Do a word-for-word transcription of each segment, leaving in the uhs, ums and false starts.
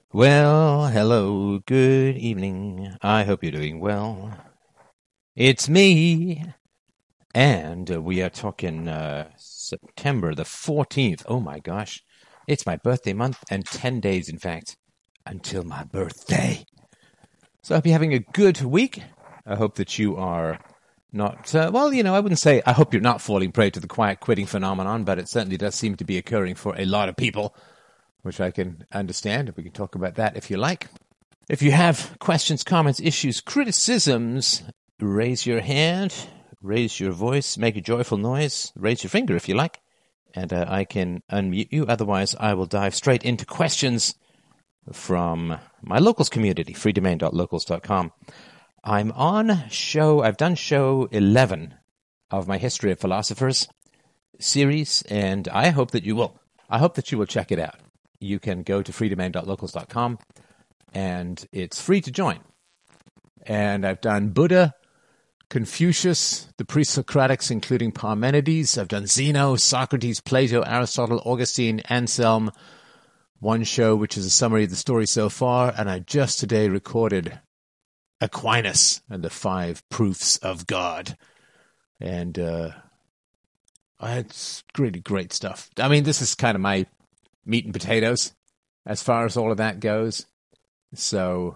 Well, hello, good evening. I hope you're doing well. It's me, and uh, we are talking uh, September the fourteenth. Oh my gosh, it's my birthday month, and ten days, in fact, until my birthday. So I hope you're having a good week. I hope that you are not, uh, well, you know, I wouldn't say I hope you're not falling prey to the quiet quitting phenomenon, but it certainly does seem to be occurring for a lot of people, which I can understand. We can talk about that if you like. If you have questions, comments, issues, criticisms, raise your hand, raise your voice, make a joyful noise, raise your finger if you like, and uh, I can unmute you. Otherwise, I will dive straight into questions from my locals community, free domain dot locals dot com. I'm on show, I've done show eleven of my History of Philosophers series, and I hope that you will. I hope that you will check it out. You can go to free domain dot locals dot com, and it's free to join. And I've done Buddha, Confucius, the pre-Socratics, including Parmenides. I've done Zeno, Socrates, Plato, Aristotle, Augustine, Anselm. One show, which is a summary of the story so far. And I just today recorded Aquinas and the Five Proofs of God. And uh, it's really great stuff. I mean, this is kind of my meat and potatoes as far as all of that goes. So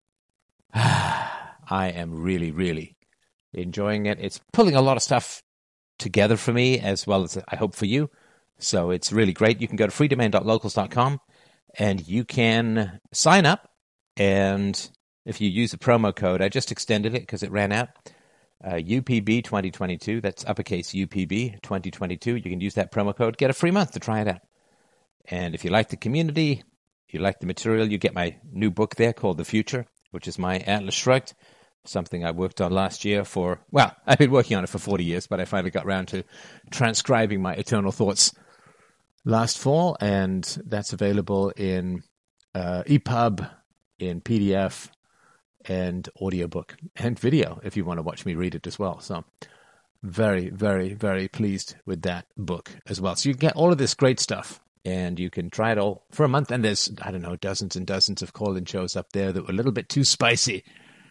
I am really, really enjoying it. It's pulling a lot of stuff together for me as well as I hope for you. So it's really great. You can go to free domain dot locals dot com and you can sign up. And if you use the promo code, I just extended it because it ran out, uh, U P B twenty twenty-two, that's uppercase U P B twenty twenty-two. You can use that promo code, get a free month to try it out. And if you like the community, if you like the material, you get my new book there called The Future, which is my Atlas Shrugged, something I worked on last year for, well, I've been working on it for forty years, but I finally got around to transcribing my eternal thoughts last fall, and that's available in uh, E P U B, in P D F, and audiobook, and video if you want to watch me read it as well. So very, very, very pleased with that book as well. So you get all of this great stuff, and you can try it all for a month. And there's, I don't know, dozens and dozens of call-in shows up there that were a little bit too spicy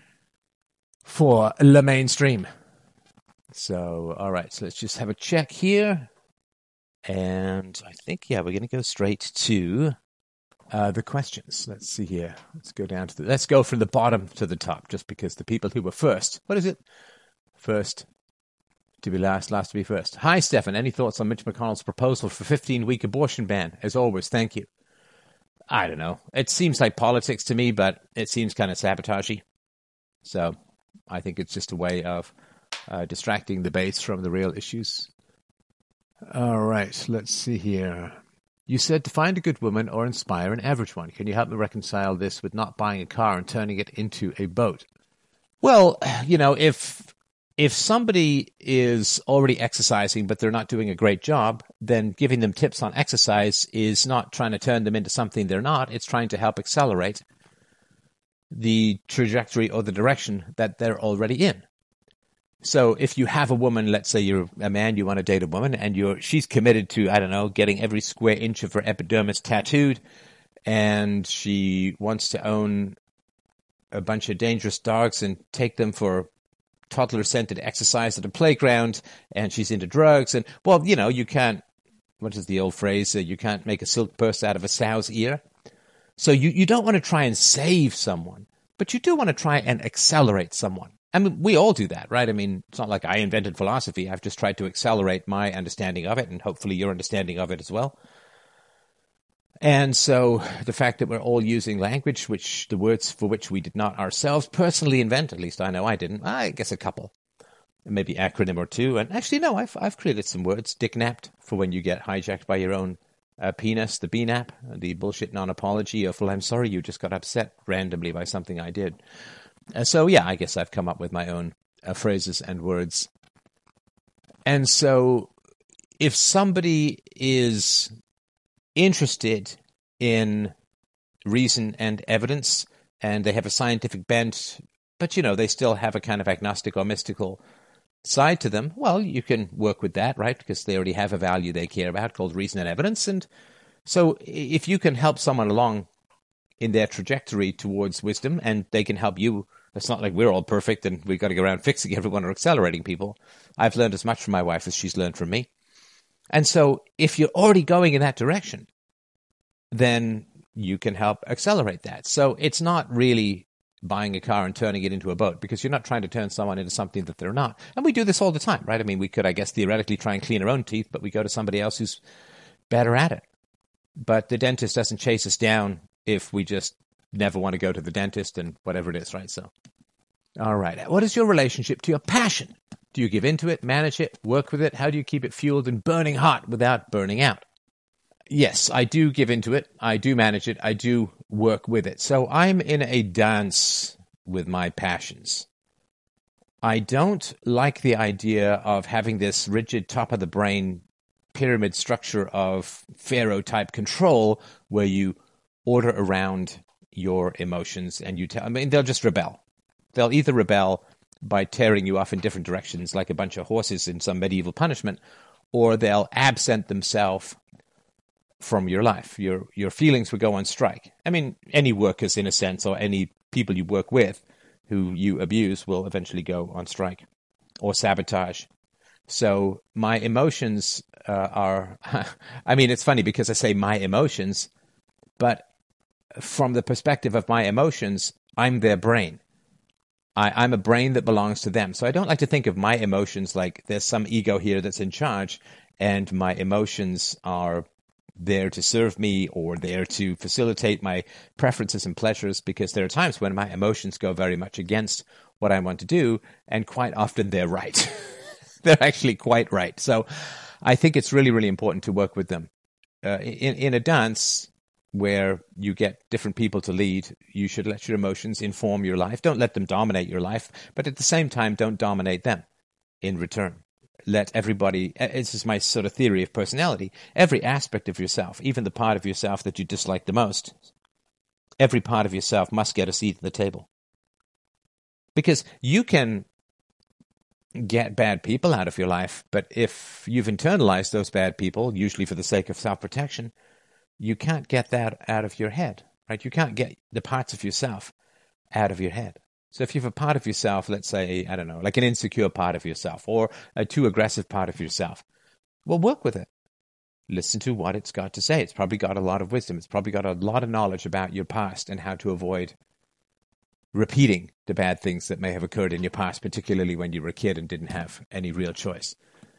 for the mainstream. So, all right, so let's just have a check here. And I think, yeah, we're going to go straight to uh, the questions. Let's see here. Let's go down to the, let's go from the bottom to the top, just because the people who were first, what is it? First to be last, last to be first. Hi, Stefan. Any thoughts on Mitch McConnell's proposal for fifteen-week abortion ban? As always, thank you. I don't know. It seems like politics to me, but it seems kind of sabotagey. So I think it's just a way of uh, distracting the base from the real issues. All right, let's see here. You said to find a good woman or inspire an average one. Can you help me reconcile this with not buying a car and turning it into a boat? Well, you know, if if somebody is already exercising but they're not doing a great job, then giving them tips on exercise is not trying to turn them into something they're not. It's trying to help accelerate the trajectory or the direction that they're already in. So if you have a woman, let's say you're a man, you want to date a woman, and you're she's committed to, I don't know, getting every square inch of her epidermis tattooed, and she wants to own a bunch of dangerous dogs and take them for toddler-centered exercise at a playground, and she's into drugs, and, well, you know, you can't, what is the old phrase, uh, you can't make a silk purse out of a sow's ear. So you, you don't want to try and save someone, but you do want to try and accelerate someone. I mean, we all do that, right? I mean, it's not like I invented philosophy. I've just tried to accelerate my understanding of it, and hopefully your understanding of it as well. And so the fact that we're all using language, which the words for which we did not ourselves personally invent, at least I know I didn't, I guess a couple, maybe acronym or two. And actually, no, I've, I've created some words, dicknapped, for when you get hijacked by your own uh, penis, the B NAP, the bullshit non-apology of, well, I'm sorry you just got upset randomly by something I did. Uh, so, yeah, I guess I've come up with my own uh, phrases and words. And so if somebody is interested in reason and evidence, and they have a scientific bent, but, you know, they still have a kind of agnostic or mystical side to them, well, you can work with that, right? Because they already have a value they care about called reason and evidence. And so if you can help someone along in their trajectory towards wisdom, and they can help you. It's not like we're all perfect and we've got to go around fixing everyone or accelerating people. I've learned as much from my wife as she's learned from me. And so if you're already going in that direction, then you can help accelerate that. So it's not really buying a car and turning it into a boat, because you're not trying to turn someone into something that they're not. And we do this all the time, right? I mean, we could, I guess, theoretically try and clean our own teeth, but we go to somebody else who's better at it. But the dentist doesn't chase us down if we just never want to go to the dentist and whatever it is, right? So, all right. What is your relationship to your passion? Do you give into it, manage it, work with it? How do you keep it fueled and burning hot without burning out? Yes, I do give into it. I do manage it. I do work with it. So I'm in a dance with my passions. I don't like the idea of having this rigid top-of-the-brain pyramid structure of Pharaoh-type control where you order around your emotions and you tell, I mean, they'll just rebel. They'll either rebel by tearing you off in different directions like a bunch of horses in some medieval punishment, or they'll absent themselves from your life. Your your feelings will go on strike. I mean, any workers, in a sense, or any people you work with who you abuse will eventually go on strike or sabotage. So my emotions uh, are, I mean, it's funny because I say my emotions, but from the perspective of my emotions, I'm their brain. I, I'm a brain that belongs to them. So I don't like to think of my emotions like there's some ego here that's in charge and my emotions are there to serve me or there to facilitate my preferences and pleasures, because there are times when my emotions go very much against what I want to do, and quite often they're right. They're actually quite right. So I think it's really, really important to work with them. Uh, in, in a dance where you get different people to lead, you should let your emotions inform your life. Don't let them dominate your life, but at the same time, don't dominate them in return. Let everybody, this is my sort of theory of personality, every aspect of yourself, even the part of yourself that you dislike the most, every part of yourself must get a seat at the table. Because you can get bad people out of your life, but if you've internalized those bad people, usually for the sake of self-protection, you can't get that out of your head, right? You can't get the parts of yourself out of your head. So if you have a part of yourself, let's say, I don't know, like an insecure part of yourself or a too aggressive part of yourself, well, work with it. Listen to what it's got to say. It's probably got a lot of wisdom. It's probably got a lot of knowledge about your past and how to avoid repeating the bad things that may have occurred in your past, particularly when you were a kid and didn't have any real choice.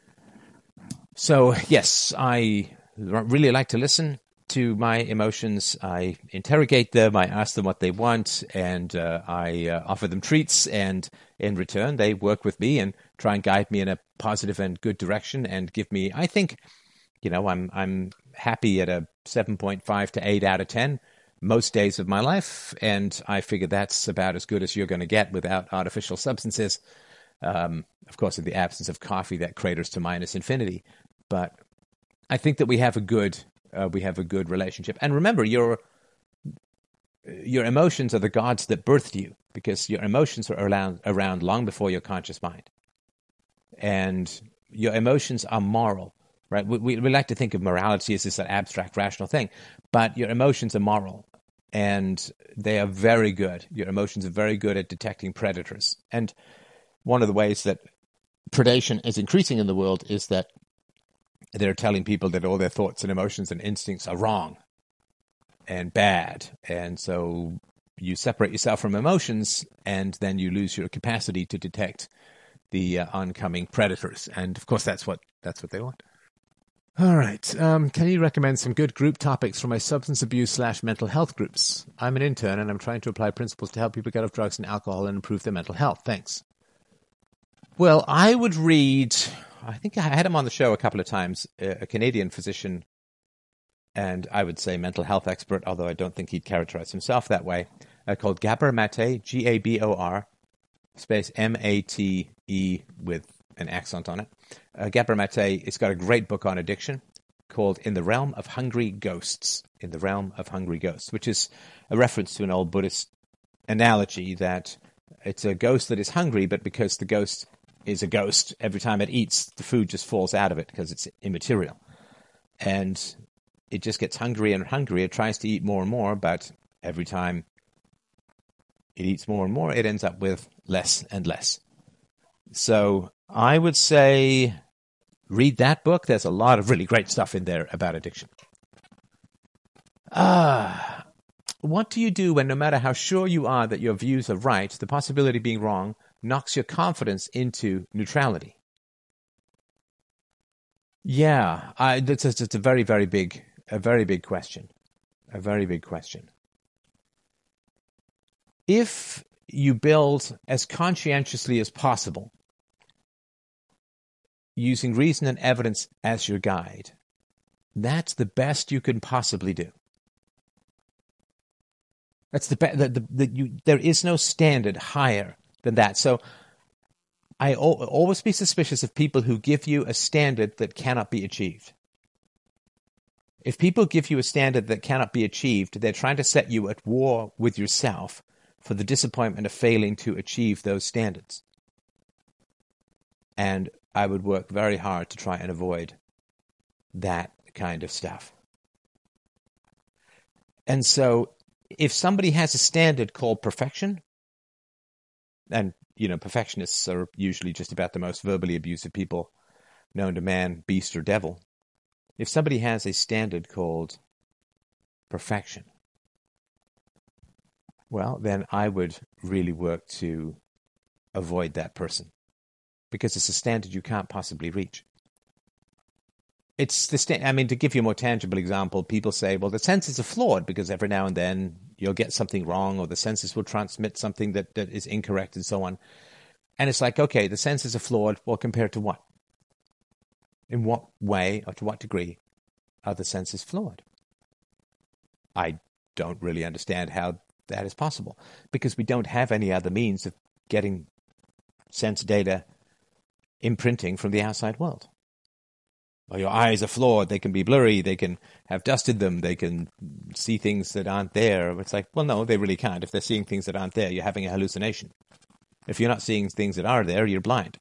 So, yes, I really like to listen to my emotions. I interrogate them, I ask them what they want, and uh, I uh, offer them treats, and in return they work with me and try and guide me in a positive and good direction and give me, I think, you know, I'm I'm happy at a seven point five to eight out of ten most days of my life, and I figure that's about as good as you're going to get without artificial substances. Um, of course, in the absence of coffee, that craters to minus infinity. But I think that we have a good Uh, we have a good relationship. And remember, your your emotions are the gods that birthed you, because your emotions are around, around long before your conscious mind. And your emotions are moral, right? We, we, we like to think of morality as this abstract, rational thing, but your emotions are moral, and they are very good. Your emotions are very good at detecting predators. And one of the ways that predation is increasing in the world is that they're telling people that all their thoughts and emotions and instincts are wrong and bad. And so you separate yourself from emotions, and then you lose your capacity to detect the uh, oncoming predators. And of course, that's what that's what they want. All right. Um, can you recommend some good group topics for my substance abuse slash mental health groups? I'm an intern, and I'm trying to apply principles to help people get off drugs and alcohol and improve their mental health. Thanks. Well, I would read... I think I had him on the show a couple of times, a Canadian physician, and I would say mental health expert, although I don't think he'd characterize himself that way, uh, called Gabor Mate, G A B O R, space M A T E with an accent on it. Uh, Gabor Mate, it's got a great book on addiction called In the Realm of Hungry Ghosts, In the Realm of Hungry Ghosts, which is a reference to an old Buddhist analogy that it's a ghost that is hungry, but because the ghost is a ghost, every time it eats, the food just falls out of it because it's immaterial. And it just gets hungrier and hungrier. It tries to eat more and more, but every time it eats more and more, it ends up with less and less. So I would say read that book. There's a lot of really great stuff in there about addiction. Ah, what do you do when no matter how sure you are that your views are right, the possibility of being wrong knocks your confidence into neutrality? Yeah, I, that's just it's a very, very big, a very big question. A very big question. If you build as conscientiously as possible, using reason and evidence as your guide, that's the best you can possibly do. That's the best. The, the, the, you, there is no standard higher than that. So I o- always be suspicious of people who give you a standard that cannot be achieved. If people give you a standard that cannot be achieved, they're trying to set you at war with yourself for the disappointment of failing to achieve those standards. And I would work very hard to try and avoid that kind of stuff. And so if somebody has a standard called perfection, and, you know, perfectionists are usually just about the most verbally abusive people known to man, beast, or devil. If somebody has a standard called perfection, well, then I would really work to avoid that person, because it's a standard you can't possibly reach. It's the sta- I mean, to give you a more tangible example, people say, well, the senses are flawed because every now and then you'll get something wrong, or the senses will transmit something that, that is incorrect, and so on. And it's like, okay, the senses are flawed. Well, compared to what? In what way or to what degree are the senses flawed? I don't really understand how that is possible, because we don't have any other means of getting sense data imprinting from the outside world. Well, your eyes are flawed. They can be blurry. They can have dust in them. They can see things that aren't there. It's like, well, no, they really can't. If they're seeing things that aren't there, you're having a hallucination. If you're not seeing things that are there, you're blind.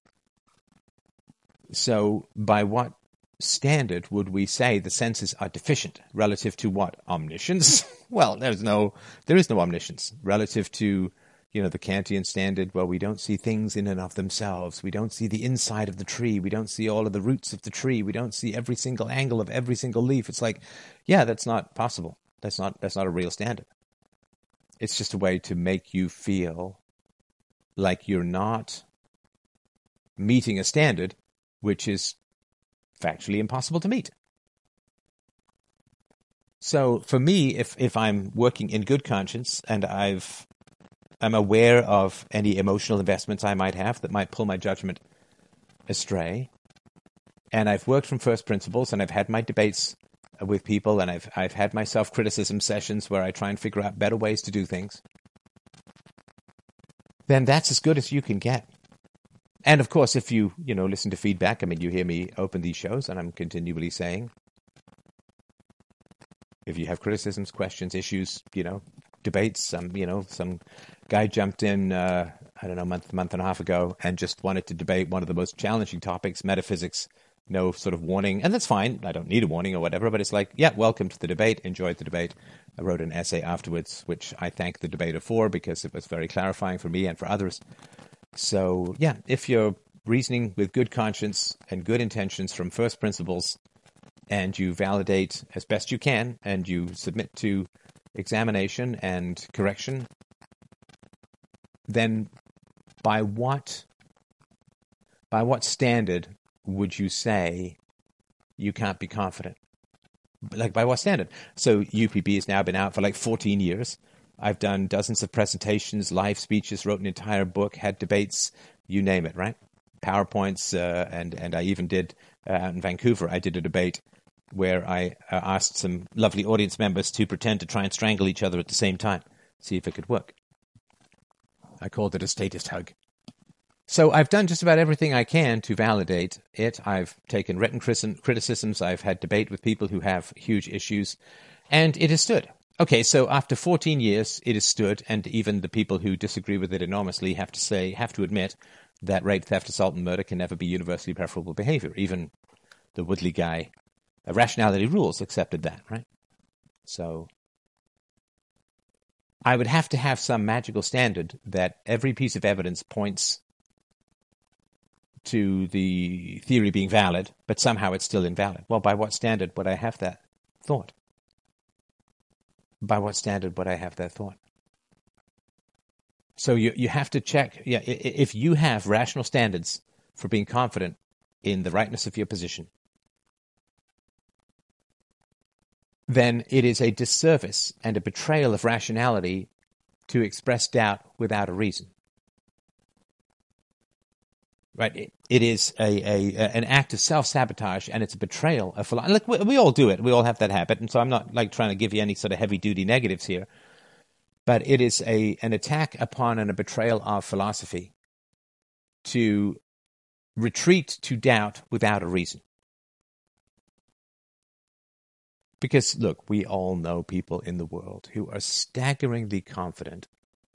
So by what standard would we say the senses are deficient? Relative to what? Omniscience? Well, there's no, there is no omniscience. Relative to, you know, the Kantian standard, well, we don't see things in and of themselves. We don't see the inside of the tree. We don't see all of the roots of the tree. We don't see every single angle of every single leaf. It's like, yeah, that's not possible. That's not, that's not a real standard. It's just a way to make you feel like you're not meeting a standard which is factually impossible to meet. So for me, if, if I'm working in good conscience and I've I'm aware of any emotional investments I might have that might pull my judgment astray, and I've worked from first principles, and I've had my debates with people, and I've I've had my self-criticism sessions where I try and figure out better ways to do things, then that's as good as you can get. And of course, if you, you know, listen to feedback, I mean, you hear me open these shows, and I'm continually saying, if you have criticisms, questions, issues, you know, debates, some, you know, some guy jumped in, uh, I don't know, a month, month and a half ago and just wanted to debate one of the most challenging topics, metaphysics, no sort of warning. And that's fine. I don't need a warning or whatever, but it's like, yeah, welcome to the debate. Enjoyed the debate. I wrote an essay afterwards, which I thank the debater for because it was very clarifying for me and for others. So, yeah, if you're reasoning with good conscience and good intentions from first principles, and you validate as best you can, and you submit to examination and correction, then by what by what standard would you say you can't be confident? Like, by what standard? So U P B has now been out for like fourteen years. I've done dozens of presentations, live speeches, wrote an entire book, had debates, you name it, right? PowerPoints, uh, and, and I even did, uh, out in Vancouver, I did a debate where I uh, asked some lovely audience members to pretend to try and strangle each other at the same time, see if it could work. I called it a statist hug. So I've done just about everything I can to validate it. I've taken written criticisms. I've had debate with people who have huge issues, and it has stood. Okay, so after fourteen years, it has stood, and even the people who disagree with it enormously have to say, have to admit that rape, theft, assault, and murder can never be universally preferable behavior. Even the Woodley guy, uh, Rationality Rules, accepted that, right? So I would have to have some magical standard that every piece of evidence points to the theory being valid, but somehow it's still invalid. Well, by what standard would I have that thought? By what standard would I have that thought? So you you have to check. Yeah, if you have rational standards for being confident in the rightness of your position, then it is a disservice and a betrayal of rationality to express doubt without a reason. Right? It, it is a, a, a an act of self-sabotage, and it's a betrayal of philosophy. Look, we, we all do it. We all have that habit, and so I'm not like trying to give you any sort of heavy-duty negatives here. But it is a an attack upon and a betrayal of philosophy to retreat to doubt without a reason. Because, look, we all know people in the world who are staggeringly confident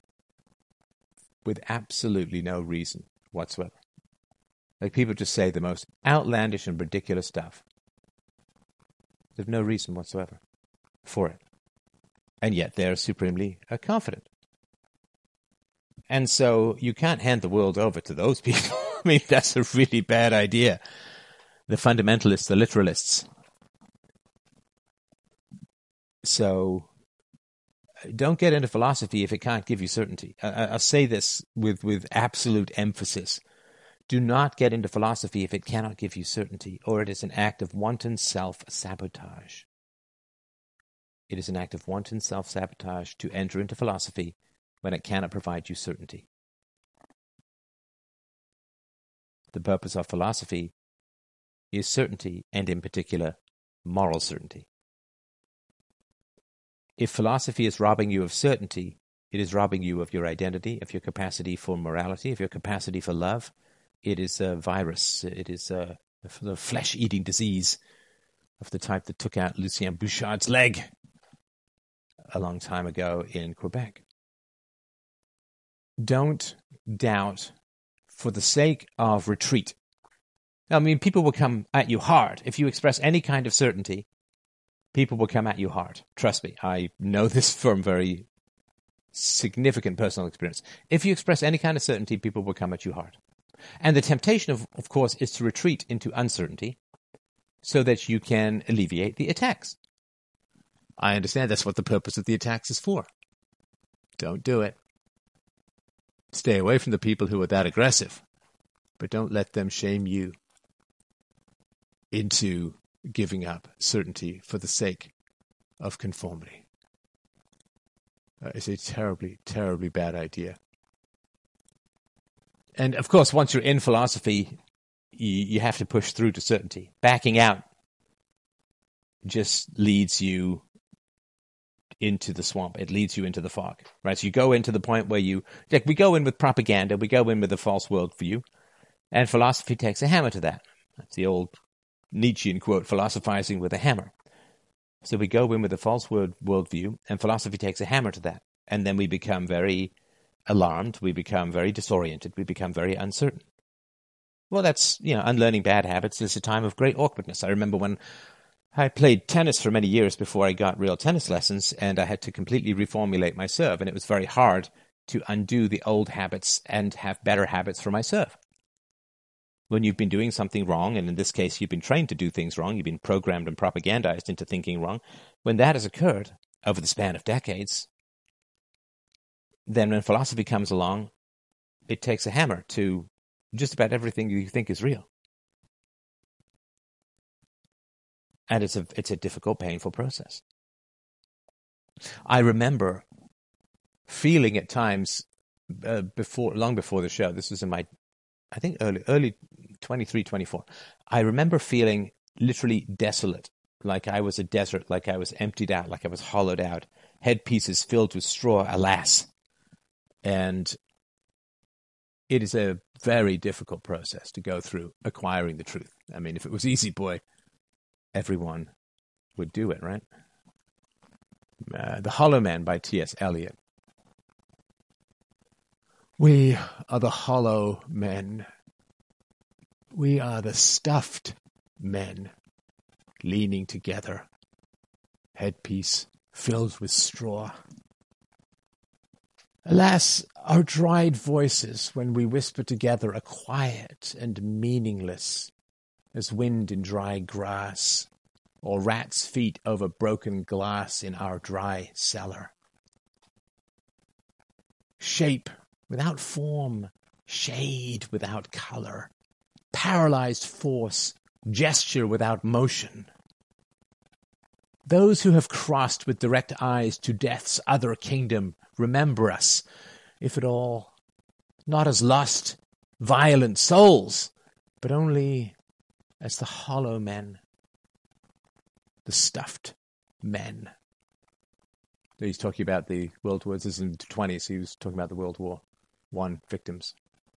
with absolutely no reason whatsoever. Like, people just say the most outlandish and ridiculous stuff. There's no reason whatsoever for it. And yet they're supremely uh, confident. And so you can't hand the world over to those people. I mean, that's a really bad idea. The fundamentalists, the literalists. So don't get into philosophy if it can't give you certainty. I, I'll say this with, with absolute emphasis. Do not get into philosophy if it cannot give you certainty, or it is an act of wanton self-sabotage. It is an act of wanton self-sabotage to enter into philosophy when it cannot provide you certainty. The purpose of philosophy is certainty, and in particular, moral certainty. If philosophy is robbing you of certainty, it is robbing you of your identity, of your capacity for morality, of your capacity for love. It is a virus. It is a, a flesh-eating disease of the type that took out Lucien Bouchard's leg a long time ago in Quebec. Don't doubt for the sake of retreat. I mean, people will come at you hard. If you express any kind of certainty, people will come at you hard. Trust me, I know this from very significant personal experience. If you express any kind of certainty, people will come at you hard. And the temptation, of, of course, is to retreat into uncertainty so that you can alleviate the attacks. I understand that's what the purpose of the attacks is for. Don't do it. Stay away from the people who are that aggressive, but don't let them shame you into giving up certainty for the sake of conformity. Uh, it's a terribly, terribly bad idea. And of course, once you're in philosophy, you, you have to push through to certainty. Backing out just leads you into the swamp. It leads you into the fog, right? So you go into the point where you, like we go in with propaganda, we go in with a false worldview, and philosophy takes a hammer to that. That's the old Nietzschean quote, philosophizing with a hammer. So we go in with a false world worldview, and philosophy takes a hammer to that. And then we become very alarmed, we become very disoriented, we become very uncertain. Well, that's, you know, unlearning bad habits is a time of great awkwardness. I remember when I played tennis for many years before I got real tennis lessons, and I had to completely reformulate my serve, and it was very hard to undo the old habits and have better habits for my serve. When you've been doing something wrong, and in this case you've been trained to do things wrong, you've been programmed and propagandized into thinking wrong, when that has occurred over the span of decades, then when philosophy comes along, it takes a hammer to just about everything you think is real. And it's a it's a difficult, painful process. I remember feeling at times uh, before, long before the show, this was in my, I think early, early twenty-three, twenty-four, I remember feeling literally desolate, like I was a desert, like I was emptied out, like I was hollowed out, headpieces filled with straw, alas. And it is a very difficult process to go through acquiring the truth. I mean, if it was easy, boy, everyone would do it, right? Uh, The Hollow Man by T S Eliot. We are the hollow men. We are the stuffed men, leaning together, headpiece filled with straw. Alas, our dried voices, when we whisper together, are quiet and meaningless as wind in dry grass, or rats' feet over broken glass in our dry cellar. Shape without form, shade without color, paralyzed force, gesture without motion. Those who have crossed with direct eyes to death's other kingdom remember us, if at all, not as lost, violent souls, but only as the hollow men, the stuffed men. He's talking about the World War, this is in the twenties, he was talking about the World War One victims.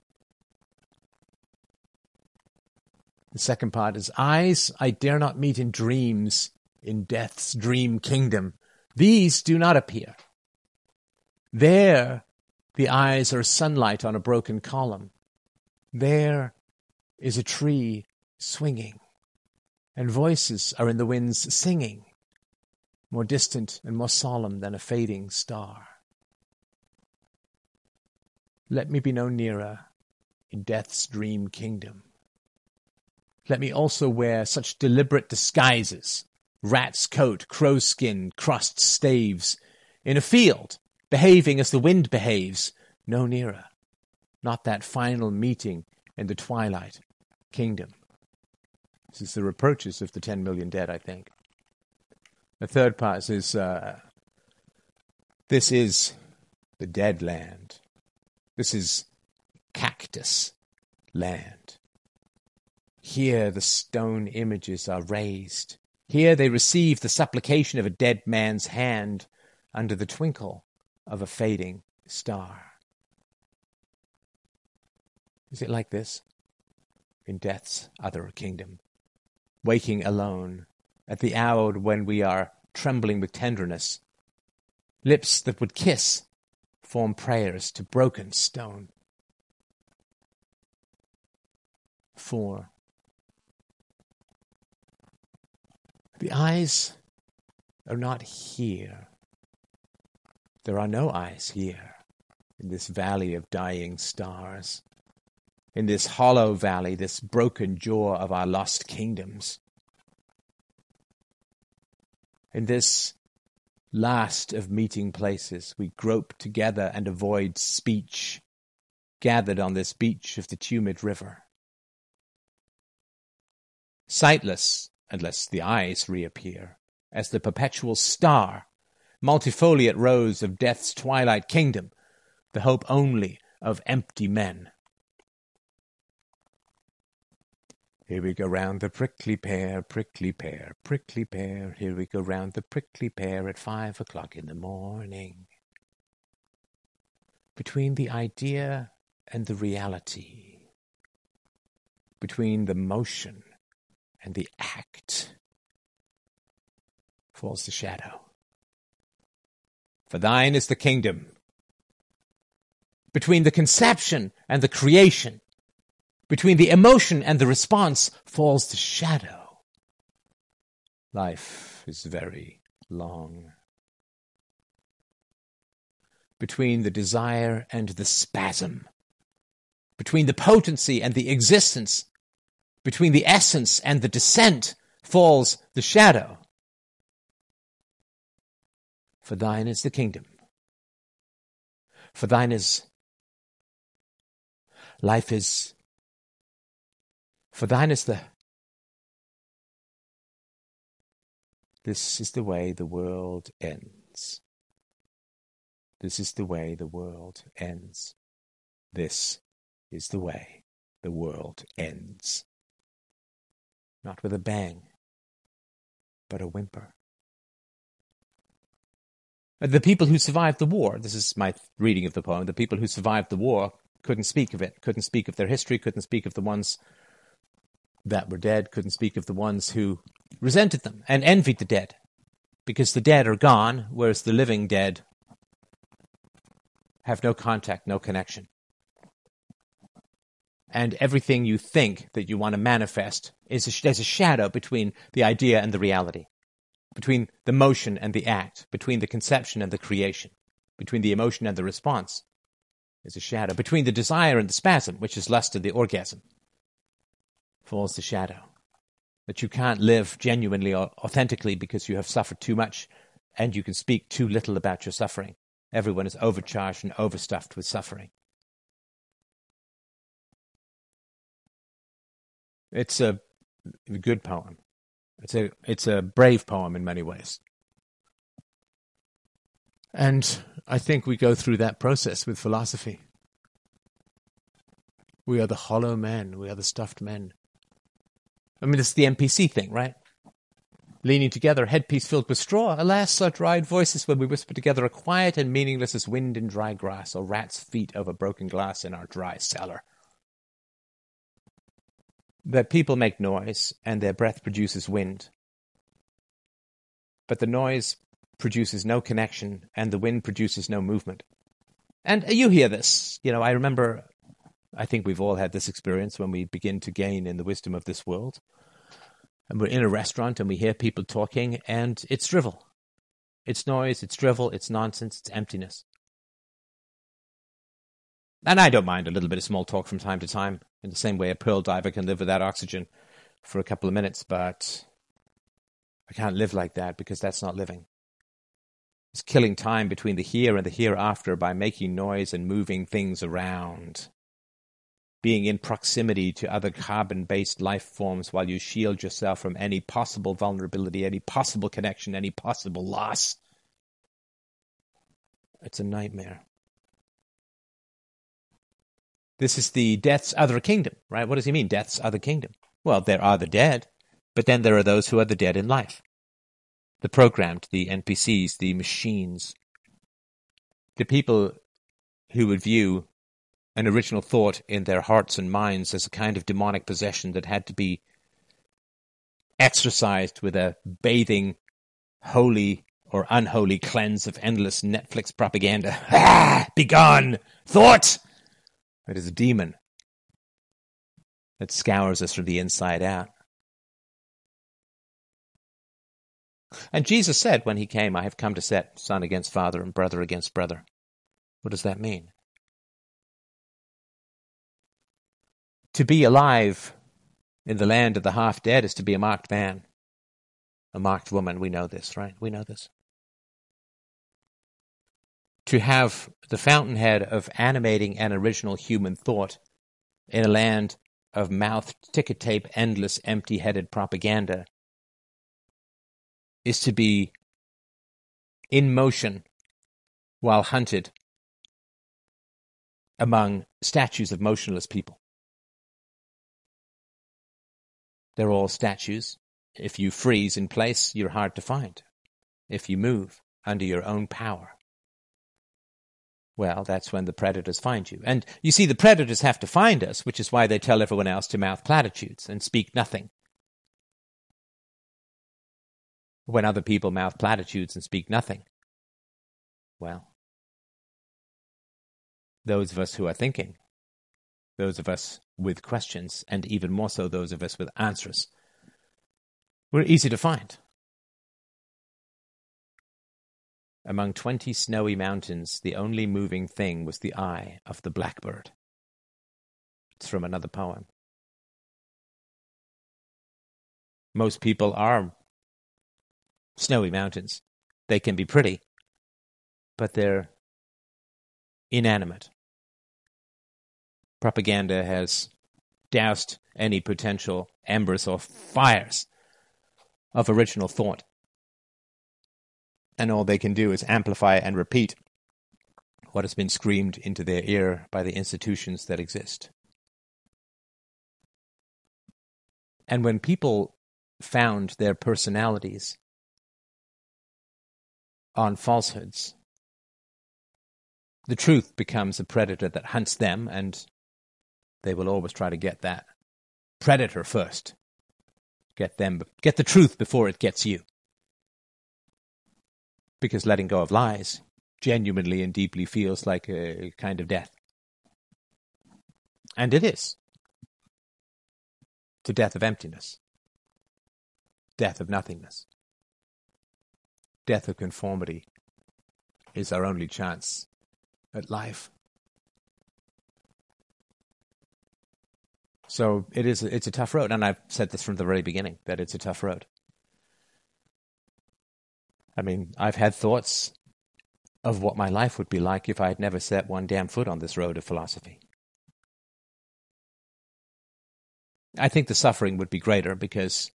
The second part is, eyes I dare not meet in dreams, in death's dream kingdom. These do not appear. There the eyes are sunlight on a broken column. There is a tree swinging, and voices are in the winds singing, more distant and more solemn than a fading star. Let me be no nearer in death's dream kingdom. Let me also wear such deliberate disguises, rat's coat, crow's skin, crossed staves, in a field, behaving as the wind behaves, no nearer, not that final meeting in the twilight kingdom. This is the reproaches of the ten million dead, I think. The third part is, uh, this is the dead land. This is cactus land. Here the stone images are raised. Here they receive the supplication of a dead man's hand under the twinkle of a fading star. Is it like this in death's other kingdom? Waking alone at the hour when we are trembling with tenderness, lips that would kiss form prayers to broken stone. Four. The eyes are not here. There are no eyes here in this valley of dying stars, in this hollow valley, this broken jaw of our lost kingdoms. In this last of meeting places, we grope together and avoid speech, gathered on this beach of the tumid river. Sightless, unless the eyes reappear, as the perpetual star, multifoliate rose of death's twilight kingdom, the hope only of empty men. Here we go round the prickly pear, prickly pear, prickly pear. Here we go round the prickly pear at five o'clock in the morning. Between the idea and the reality, between the motion and the act, falls the shadow. For thine is the kingdom. Between the conception and the creation, between the emotion and the response, falls the shadow. Life is very long. Between the desire and the spasm, between the potency and the existence, between the essence and the descent, falls the shadow. For thine is the kingdom. For thine is life is For thine is the... This is the way the world ends. This is the way the world ends. This is the way the world ends. Not with a bang, but a whimper. The people who survived the war, this is my reading of the poem, the people who survived the war couldn't speak of it, couldn't speak of their history, couldn't speak of the ones that were dead, couldn't speak of the ones who resented them and envied the dead, because the dead are gone, whereas the living dead have no contact, no connection. And everything you think that you want to manifest is a, there's a shadow between the idea and the reality, between the motion and the act, between the conception and the creation. Between the emotion and the response is a shadow. Between the desire and the spasm, which is lust and the orgasm, falls the shadow. That you can't live genuinely or authentically because you have suffered too much and you can speak too little about your suffering. Everyone is overcharged and overstuffed with suffering. It's a good poem. It's a it's a brave poem in many ways. And I think we go through that process with philosophy. We are the hollow men. We are the stuffed men. I mean, it's the N P C thing, right? Leaning together, headpiece filled with straw. Alas, our dried voices when we whisper together are quiet and meaningless as wind in dry grass or rat's feet over broken glass in our dry cellar. That people make noise and their breath produces wind. But the noise produces no connection and the wind produces no movement. And you hear this. You know, I remember, I think we've all had this experience when we begin to gain in the wisdom of this world. And we're in a restaurant and we hear people talking and it's drivel. It's noise, it's drivel, it's nonsense, it's emptiness. And I don't mind a little bit of small talk from time to time, in the same way a pearl diver can live without oxygen for a couple of minutes, but I can't live like that because that's not living. It's killing time between the here and the hereafter by making noise and moving things around. Being in proximity to other carbon-based life forms while you shield yourself from any possible vulnerability, any possible connection, any possible loss. It's a nightmare. This is the death's other kingdom, right? What does he mean, death's other kingdom? Well, there are the dead, but then there are those who are the dead in life. The programmed, the N P Cs, the machines. The people who would view an original thought in their hearts and minds as a kind of demonic possession that had to be exorcised with a bathing, holy or unholy cleanse of endless Netflix propaganda. Ah! Begone! Thought! It is a demon that scours us from the inside out. And Jesus said when he came, I have come to set son against father and brother against brother. What does that mean? To be alive in the land of the half-dead is to be a marked man, a marked woman. We know this, right? We know this. To have the fountainhead of animating and original human thought in a land of mouthed ticker tape, endless, empty-headed propaganda is to be in motion while hunted among statues of motionless people. They're all statues. If you freeze in place, you're hard to find. If you move under your own power, well, that's when the predators find you. And you see, the predators have to find us, which is why they tell everyone else to mouth platitudes and speak nothing. When other people mouth platitudes and speak nothing, well, those of us who are thinking, those of us with questions, and even more so those of us with answers, we're easy to find. Among twenty snowy mountains, the only moving thing was the eye of the blackbird. It's from another poem. Most people are snowy mountains. They can be pretty, but they're inanimate. Propaganda has doused any potential embers or fires of original thought. And all they can do is amplify and repeat what has been screamed into their ear by the institutions that exist. And when people found their personalities on falsehoods, the truth becomes a predator that hunts them, and they will always try to get that predator first. Get them, get the truth before it gets you. Because letting go of lies genuinely and deeply feels like a kind of death. And it is. It's a death of emptiness. Death of nothingness. Death of conformity is our only chance at life. So it is, it's a tough road, and I've said this from the very beginning, that it's a tough road. I mean, I've had thoughts of what my life would be like if I had never set one damn foot on this road of philosophy. I think the suffering would be greater because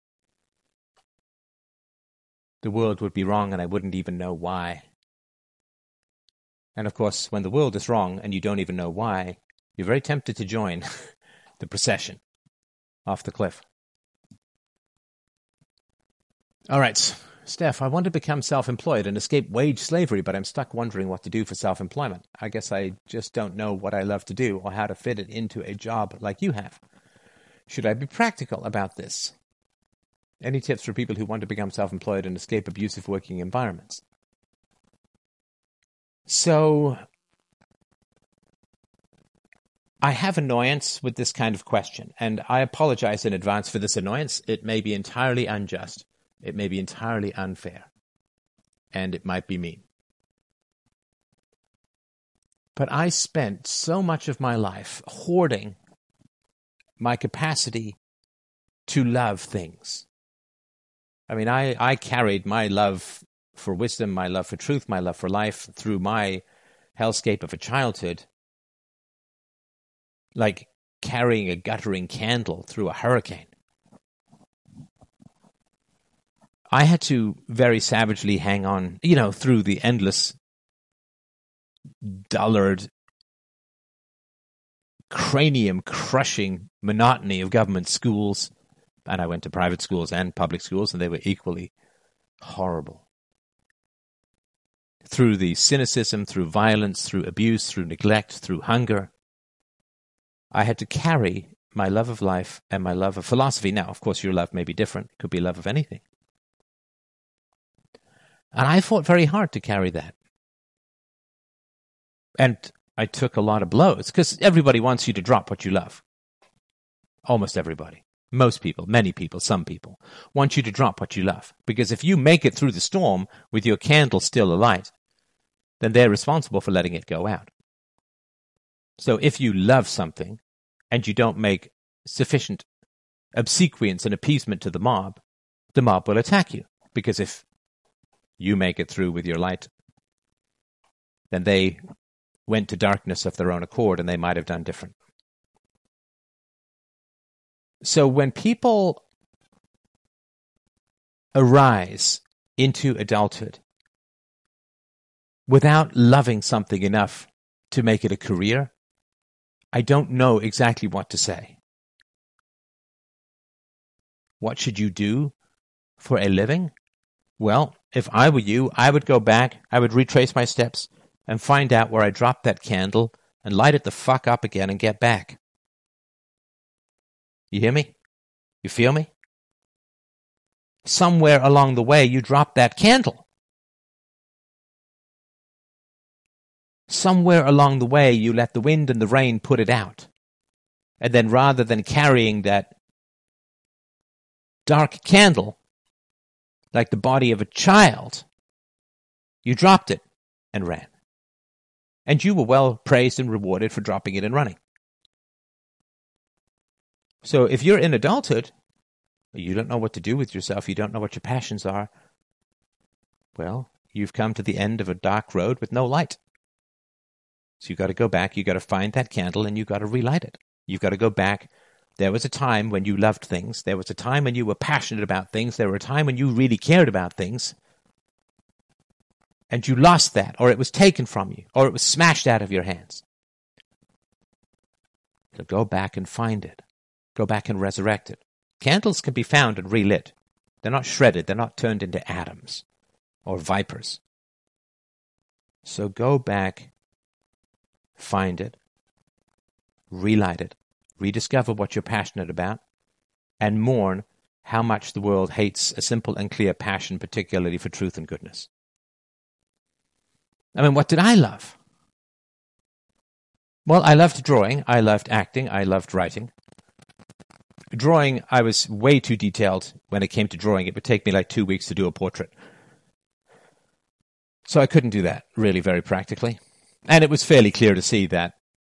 the world would be wrong and I wouldn't even know why. And of course, when the world is wrong and you don't even know why, you're very tempted to join the procession off the cliff. All right, Steph, I want to become self-employed and escape wage slavery, but I'm stuck wondering what to do for self-employment. I guess I just don't know what I love to do or how to fit it into a job like you have. Should I be practical about this? Any tips for people who want to become self-employed and escape abusive working environments? So, I have annoyance with this kind of question, and I apologize in advance for this annoyance. It may be entirely unjust. It may be entirely unfair. And it might be mean. But I spent so much of my life hoarding my capacity to love things. I mean, I, I carried my love for wisdom, my love for truth, my love for life through my hellscape of a childhood, like carrying a guttering candle through a hurricane. I had to very savagely hang on, you know, through the endless, dullard, cranium-crushing monotony of government schools. And I went to private schools and public schools, and they were equally horrible. Through the cynicism, through violence, through abuse, through neglect, through hunger, I had to carry my love of life and my love of philosophy. Now, of course, your love may be different. It could be love of anything. And I fought very hard to carry that. And I took a lot of blows, because everybody wants you to drop what you love. Almost everybody. Most people, many people, some people, want you to drop what you love. Because if you make it through the storm with your candle still alight, then they're responsible for letting it go out. So if you love something, and you don't make sufficient obsequience and appeasement to the mob, the mob will attack you. Because if you make it through with your light, then they went to darkness of their own accord, and they might have done different. So when people arise into adulthood without loving something enough to make it a career, I don't know exactly what to say. What should you do for a living? Well, if I were you, I would go back, I would retrace my steps, and find out where I dropped that candle, and light it the fuck up again and get back. You hear me? You feel me? Somewhere along the way, you dropped that candle. Somewhere along the way, you let the wind and the rain put it out. And then rather than carrying that dark candle, like the body of a child, you dropped it and ran. And you were well praised and rewarded for dropping it and running. So if you're in adulthood, you don't know what to do with yourself, you don't know what your passions are, well, you've come to the end of a dark road with no light. So you've got to go back, you've got to find that candle, and you've got to relight it. You've got to go back. There was a time when you loved things. There was a time when you were passionate about things. There was a time when you really cared about things. And you lost that, or it was taken from you, or it was smashed out of your hands. So go back and find it. Go back and resurrect it. Candles can be found and relit. They're not shredded. They're not turned into atoms or vipers. So go back, find it, relight it, rediscover what you're passionate about, and mourn how much the world hates a simple and clear passion, particularly for truth and goodness. I mean, what did I love? Well, I loved drawing, I loved acting, I loved writing. Drawing, I was way too detailed when it came to drawing. It would take me like two weeks to do a portrait. So I couldn't do that really very practically. And it was fairly clear to see that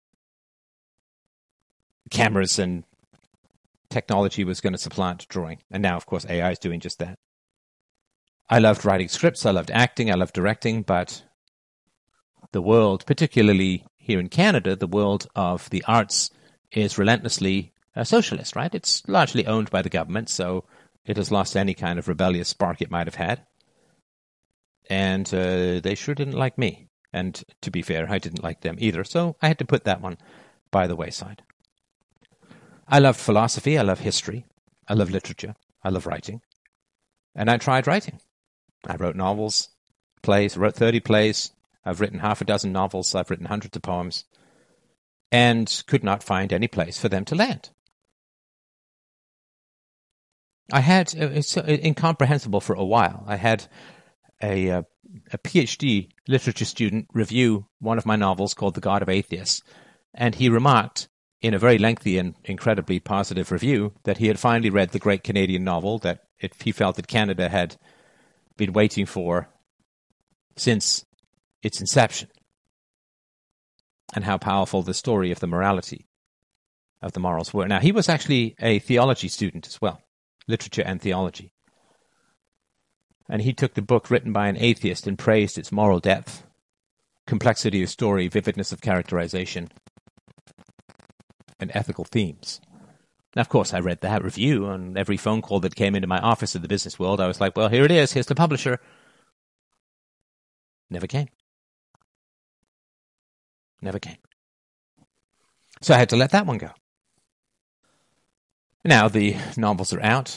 cameras and technology was going to supplant drawing. And now, of course, A I is doing just that. I loved writing scripts. I loved acting. I loved directing. But the world, particularly here in Canada, the world of the arts is relentlessly uh, socialist, right? It's largely owned by the government, so it has lost any kind of rebellious spark it might have had. And uh, they sure didn't like me. And to be fair, I didn't like them either, so I had to put that one by the wayside. I love philosophy. I love history. I love literature. I love writing. And I tried writing. I wrote novels, plays, I wrote thirty plays. I've written half a dozen novels. I've written hundreds of poems. And could not find any place for them to land. I had, it's incomprehensible for a while. I had a, a, a PhD literature student review one of my novels called The God of Atheists. And he remarked in a very lengthy and incredibly positive review that he had finally read the great Canadian novel that it, he felt that Canada had been waiting for since its inception, and how powerful the story of the morality of the morals were. Now, he was actually a theology student as well, literature and theology. And he took the book written by an atheist and praised its moral depth, complexity of story, vividness of characterization, and ethical themes. Now, of course, I read that review, and every phone call that came into my office in the business world, I was like, well, here it is, here's the publisher. Never came. Never came. So I had to let that one go. Now the novels are out,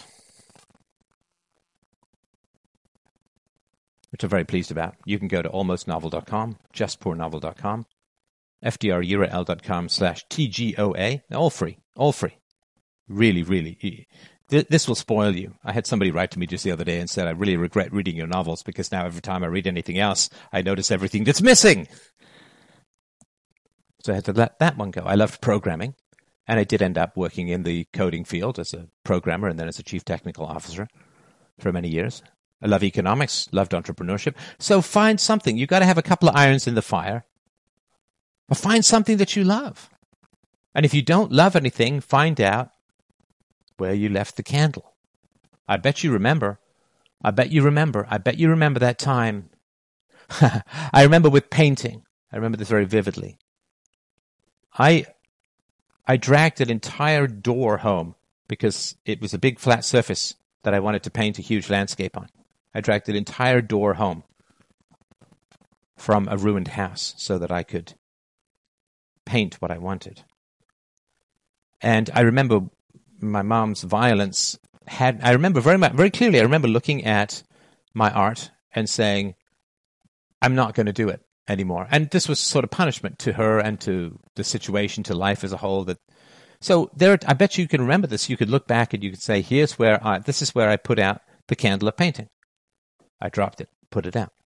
which I'm very pleased about. You can go to almost novel dot com, just poor novel dot com, f d r u r l dot com slash T G O A, all free, all free. Really, really. This will spoil you. I had somebody write to me just the other day and said, I really regret reading your novels because now every time I read anything else, I notice everything that's missing. So I had to let that one go. I loved programming, and I did end up working in the coding field as a programmer and then as a chief technical officer for many years. I love economics, loved entrepreneurship. So find something. You've got to have a couple of irons in the fire. But find something that you love. And if you don't love anything, find out where you left the candle. I bet you remember. I bet you remember. I bet you remember that time. I remember with painting. I remember this very vividly. I I dragged an entire door home because it was a big flat surface that I wanted to paint a huge landscape on. I dragged an entire door home from a ruined house so that I could paint what I wanted. And I remember my mom's violence had, I remember very much, very clearly, I remember looking at my art and saying, I'm not going to do it anymore. And this was sort of punishment to her and to the situation, to life as a whole. That So there, I bet you can remember this. You could look back and you could say, here's where I, this is where I put out the candle of painting. I dropped it, put it out.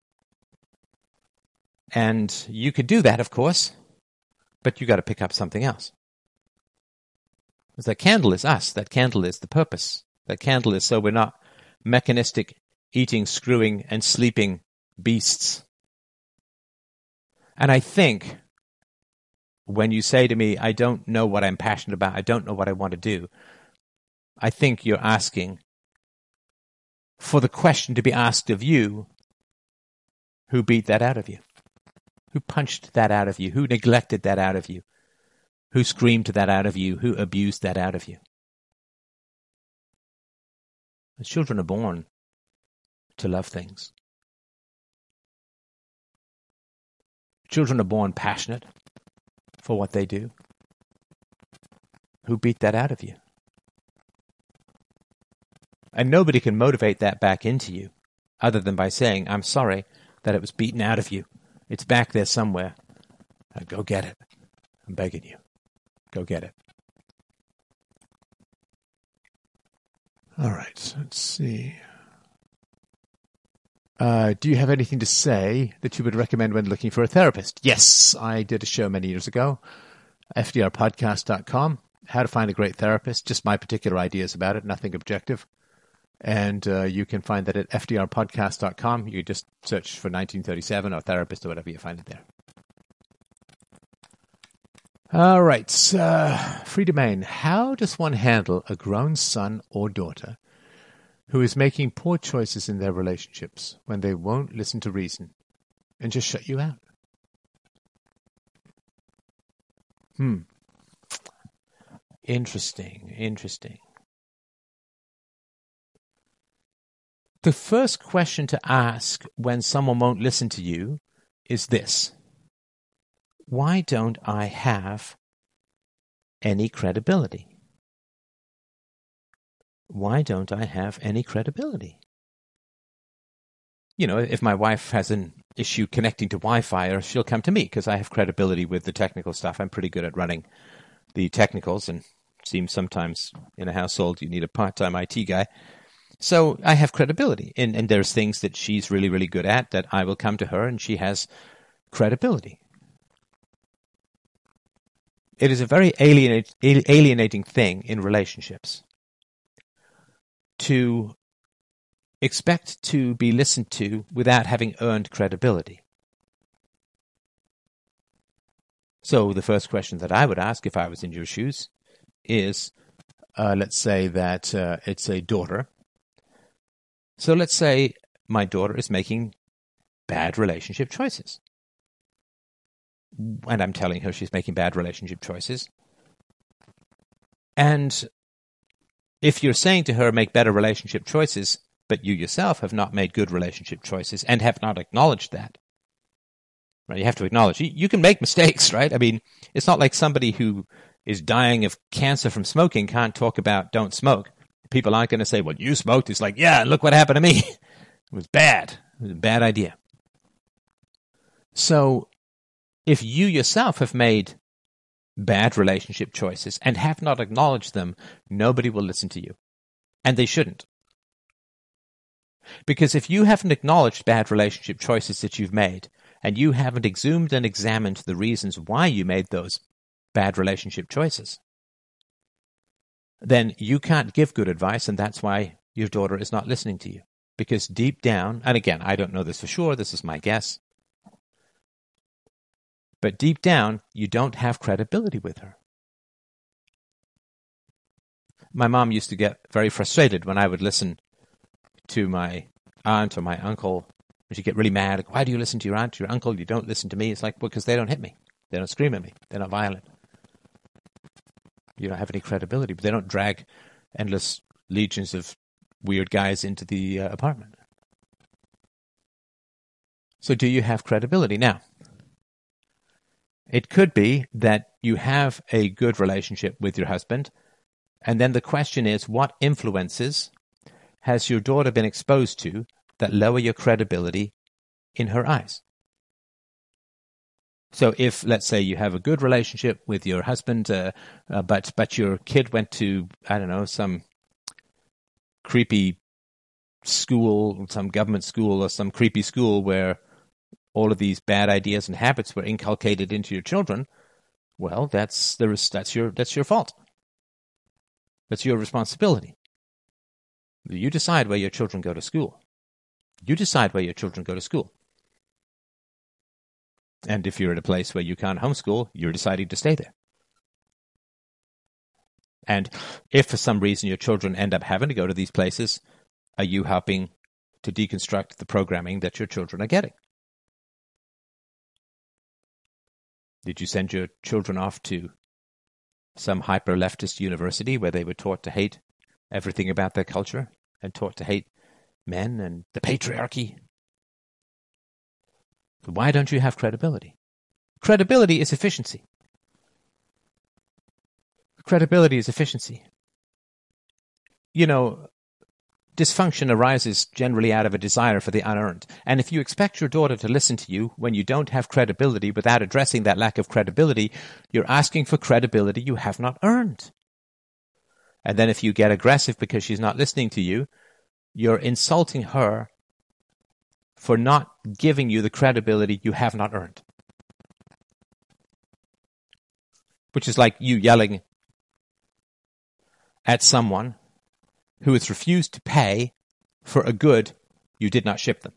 And you could do that, of course, but you got to pick up something else. Because that candle is us. That candle is the purpose. That candle is so we're not mechanistic, eating, screwing, and sleeping beasts. And I think when you say to me, I don't know what I'm passionate about, I don't know what I want to do, I think you're asking for the question to be asked of you, who beat that out of you? Who punched that out of you? Who neglected that out of you? Who screamed that out of you? Who abused that out of you? The children are born to love things. Children are born passionate for what they do. Who beat that out of you? And nobody can motivate that back into you other than by saying, I'm sorry that it was beaten out of you. It's back there somewhere. Now go get it. I'm begging you. Go get it. All right. Let's see. Uh, do you have anything to say that you would recommend when looking for a therapist? Yes, I did a show many years ago, f d r podcast dot com, how to find a great therapist, just my particular ideas about it, nothing objective. And uh, you can find that at f d r podcast dot com. You just search for nineteen thirty-seven or therapist or whatever, you find it there. All right. Uh, free domain. How does one handle a grown son or daughter who is making poor choices in their relationships when they won't listen to reason and just shut you out? Hmm. Interesting. Interesting. The first question to ask when someone won't listen to you is this: why don't I have any credibility? Why don't I have any credibility? You know, if my wife has an issue connecting to Wi-Fi, she'll come to me because I have credibility with the technical stuff. I'm pretty good at running the technicals, and it seems sometimes in a household you need a part-time I T guy. So I have credibility, and, and there's things that she's really, really good at that I will come to her, and she has credibility. It is a very alienate, alienating thing in relationships to expect to be listened to without having earned credibility. So the first question that I would ask if I was in your shoes is, uh, let's say that uh, it's a daughter. So let's say my daughter is making bad relationship choices. And I'm telling her she's making bad relationship choices. And if you're saying to her, make better relationship choices, but you yourself have not made good relationship choices and have not acknowledged that, right? You have to acknowledge. You, you can make mistakes, right? I mean, it's not like somebody who is dying of cancer from smoking can't talk about don't smoke. People aren't going to say, well, you smoked. It's like, yeah, look what happened to me. It was bad. It was a bad idea. So if you yourself have made bad relationship choices and have not acknowledged them, nobody will listen to you. And they shouldn't. Because if you haven't acknowledged bad relationship choices that you've made, and you haven't exhumed and examined the reasons why you made those bad relationship choices, then you can't give good advice, and that's why your daughter is not listening to you. Because deep down, and again, I don't know this for sure, this is my guess, but deep down, you don't have credibility with her. My mom used to get very frustrated when I would listen to my aunt or my uncle. She'd get really mad. Why do you listen to your aunt, your uncle? You don't listen to me. It's like, well, because they don't hit me. They don't scream at me. They're not violent. You don't have any credibility, but they don't drag endless legions of weird guys into the uh, apartment. So do you have credibility? Now, it could be that you have a good relationship with your husband, and then the question is, what influences has your daughter been exposed to that lower your credibility in her eyes? So if, let's say, you have a good relationship with your husband, uh, uh, but but your kid went to, I don't know, some creepy school, some government school or some creepy school where all of these bad ideas and habits were inculcated into your children, well, that's there is that's your that's your fault. That's your responsibility. You decide where your children go to school. You decide where your children go to school. And if you're at a place where you can't homeschool, you're deciding to stay there. And if for some reason your children end up having to go to these places, are you helping to deconstruct the programming that your children are getting? Did you send your children off to some hyper-leftist university where they were taught to hate everything about their culture and taught to hate men and the patriarchy? Why don't you have credibility? Credibility is efficiency. Credibility is efficiency. You know, dysfunction arises generally out of a desire for the unearned. And if you expect your daughter to listen to you when you don't have credibility without addressing that lack of credibility, you're asking for credibility you have not earned. And then if you get aggressive because she's not listening to you, you're insulting her for not giving you the credibility you have not earned. Which is like you yelling at someone who has refused to pay for a good you did not ship them.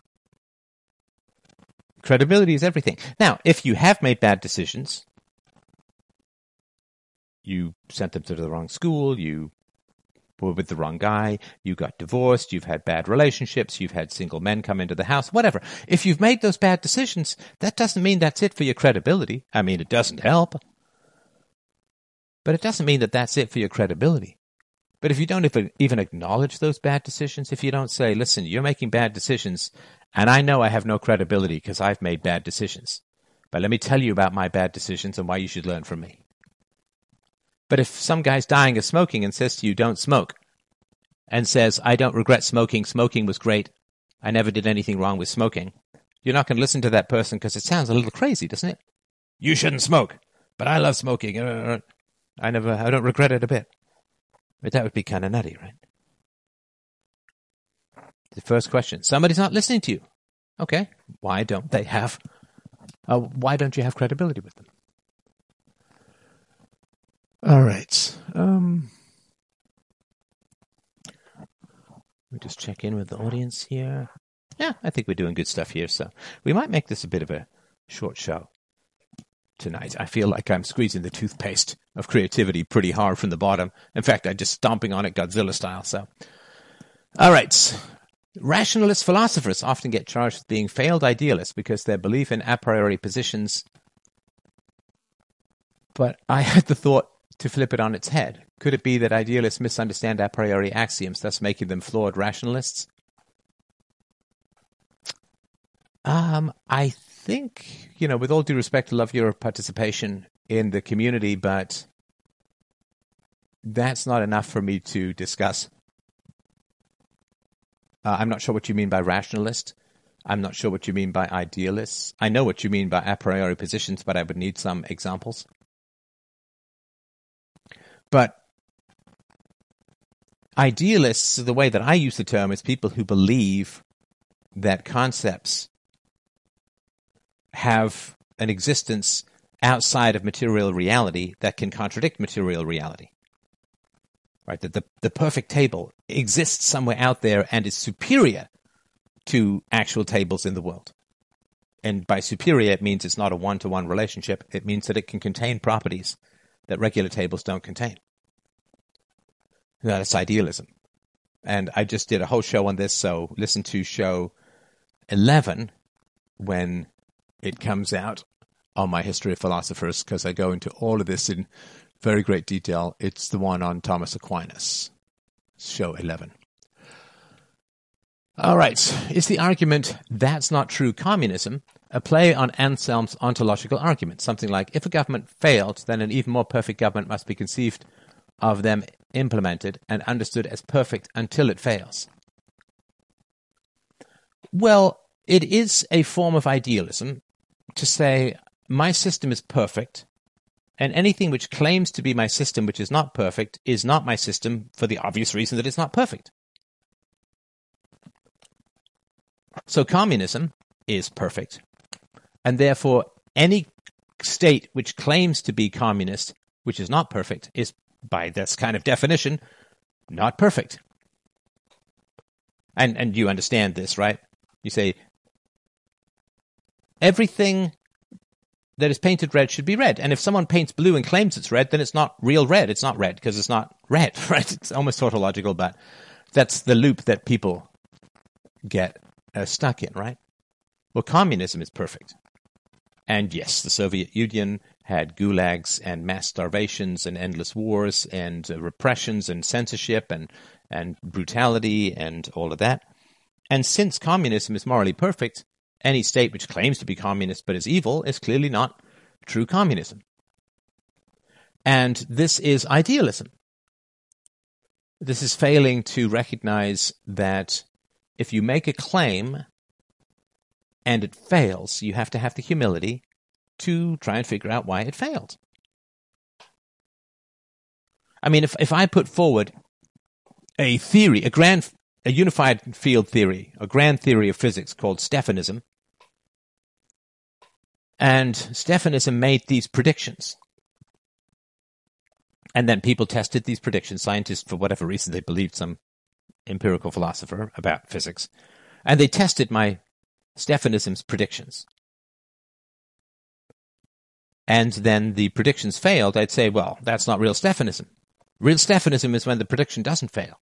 Credibility is everything. Now, if you have made bad decisions, you sent them to the wrong school, you were with the wrong guy, you got divorced, you've had bad relationships, you've had single men come into the house, whatever. If you've made those bad decisions, that doesn't mean that's it for your credibility. I mean, it doesn't help. But it doesn't mean that that's it for your credibility. But if you don't even, even acknowledge those bad decisions, if you don't say, listen, you're making bad decisions, and I know I have no credibility because I've made bad decisions, but let me tell you about my bad decisions and why you should learn from me. But if some guy's dying of smoking and says to you, don't smoke, and says, I don't regret smoking, smoking was great, I never did anything wrong with smoking, you're not going to listen to that person because it sounds a little crazy, doesn't it? You shouldn't smoke, but I love smoking. I never, I don't regret it a bit. But that would be kind of nutty, right? The first question, somebody's not listening to you. Okay, why don't they have, uh, why don't you have credibility with them? All right. Um, Let me just check in with the audience here. Yeah, I think we're doing good stuff here, so we might make this a bit of a short show tonight. I feel like I'm squeezing the toothpaste of creativity pretty hard from the bottom. In fact, I'm just stomping on it Godzilla style. So, all right. Rationalist philosophers often get charged with being failed idealists because their belief in a priori positions. But I had the thought to flip it on its head. Could it be that idealists misunderstand a priori axioms, thus making them flawed rationalists? Um, I think, you know, with all due respect, I love your participation in the community, but that's not enough for me to discuss. Uh, I'm not sure what you mean by rationalist. I'm not sure what you mean by idealists. I know what you mean by a priori positions, but I would need some examples. But idealists, the way that I use the term, is people who believe that concepts have an existence outside of material reality that can contradict material reality. Right? That the, the perfect table exists somewhere out there and is superior to actual tables in the world. And by superior, it means it's not a one-to-one relationship. It means that it can contain properties that regular tables don't contain. That's idealism. And I just did a whole show on this, so listen to show eleven when it comes out on my History of Philosophers, because I go into all of this in very great detail. It's the one on Thomas Aquinas, show eleven. All right. Is the argument, that's not true communism, a play on Anselm's ontological argument? Something like, if a government failed, then an even more perfect government must be conceived of them, implemented, and understood as perfect until it fails. Well, it is a form of idealism to say, my system is perfect, and anything which claims to be my system which is not perfect is not my system for the obvious reason that it's not perfect. So communism is perfect, and therefore any state which claims to be communist, which is not perfect, is, by this kind of definition, not perfect. And and you understand this, right? You say, everything that is painted red should be red. And if someone paints blue and claims it's red, then it's not real red. It's not red because it's not red, right? It's almost tautological, but that's the loop that people get uh, stuck in, right? Well, communism is perfect. And yes, the Soviet Union had gulags and mass starvations and endless wars and uh, repressions and censorship and, and brutality and all of that. And since communism is morally perfect, any state which claims to be communist but is evil is clearly not true communism. And this is idealism. This is failing to recognize that if you make a claim and it fails, you have to have the humility to try and figure out why it failed. I mean, if, if I put forward a theory, a grand, a unified field theory, a grand theory of physics called Stephanism, and Stephanism made these predictions, And then people tested these predictions. Scientists, for whatever reason, they believed some empirical philosopher about physics. And they tested my Stephanism's predictions. And then the predictions failed. I'd say, well, that's not real Stephanism. Real Stephanism is when the prediction doesn't fail.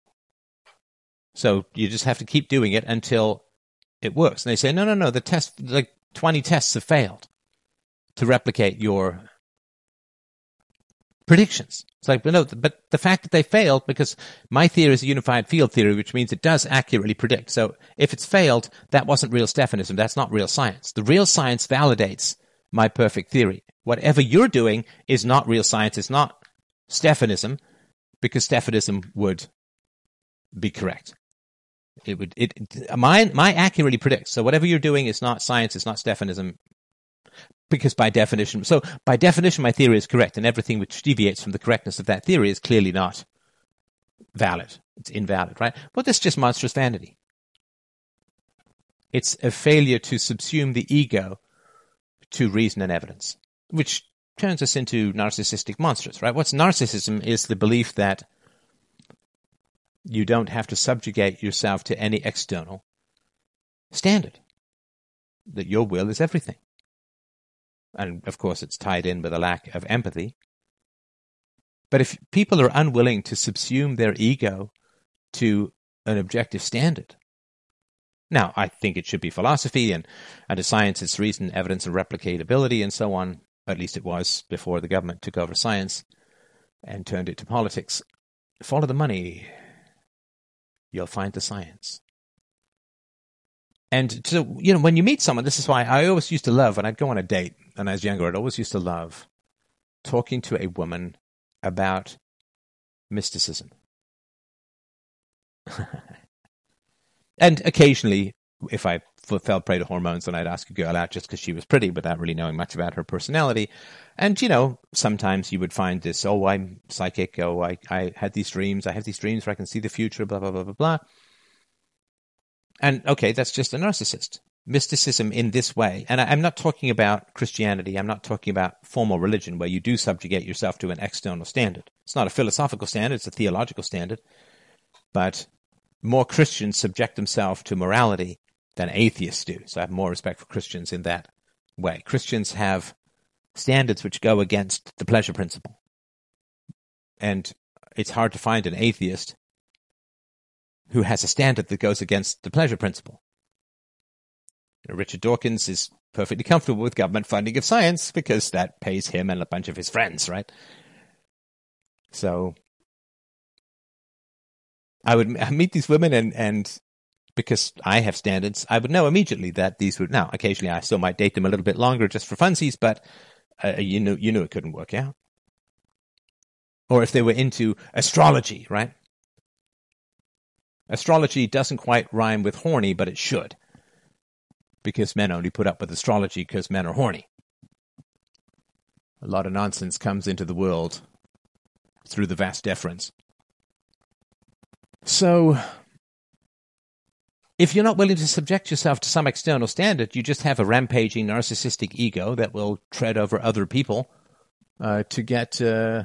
So you just have to keep doing it until it works. And they say, no, no, no, the test, like twenty tests have failed to replicate your predictions. It's like, but no, but the fact that they failed, because my theory is a unified field theory, which means it does accurately predict. So if it's failed, that wasn't real Stephanism. That's not real science. The real science validates my perfect theory. Whatever you're doing is not real science. It's not Stephanism, because Stephanism would be correct. It would, it, my, my accurately predicts. So whatever you're doing is not science. It's not Stephanism. Because by definition, so by definition, my theory is correct, and everything which deviates from the correctness of that theory is clearly not valid. It's invalid, right? Well, this is just monstrous vanity. It's a failure to subsume the ego to reason and evidence, which turns us into narcissistic monsters, right? What's narcissism is the belief that you don't have to subjugate yourself to any external standard, that your will is everything. And, of course, it's tied in with a lack of empathy. But if people are unwilling to subsume their ego to an objective standard, now, I think it should be philosophy, and under science it's reason, evidence, and replicability, and so on. At least it was before the government took over science and turned it to politics. Follow the money. You'll find the science. And so, you know, when you meet someone, this is why I always used to love, when I'd go on a date, and I was younger, I'd always used to love talking to a woman about mysticism. And occasionally, if I fell prey to hormones, then I'd ask a girl out just because she was pretty, without really knowing much about her personality. And, you know, sometimes you would find this, oh, I'm psychic, oh, I, I had these dreams, I have these dreams where I can see the future, blah, blah, blah, blah, blah. And, okay, that's just a narcissist. Mysticism in this way, and I, I'm not talking about Christianity, I'm not talking about formal religion where you do subjugate yourself to an external standard. It's not a philosophical standard, it's a theological standard. But more Christians subject themselves to morality than atheists do. So I have more respect for Christians in that way. Christians have standards which go against the pleasure principle. And it's hard to find an atheist who has a standard that goes against the pleasure principle. You know, Richard Dawkins is perfectly comfortable with government funding of science because that pays him and a bunch of his friends, right? So I would meet these women, and, and because I have standards, I would know immediately that these would, now, occasionally I still might date them a little bit longer just for funsies, but uh, you knew, you knew it couldn't work out. Or if they were into astrology, right? Astrology doesn't quite rhyme with horny, but it should. Because men only put up with astrology because men are horny. A lot of nonsense comes into the world through the vas deferens. So, if you're not willing to subject yourself to some external standard, you just have a rampaging narcissistic ego that will tread over other people uh, to get uh,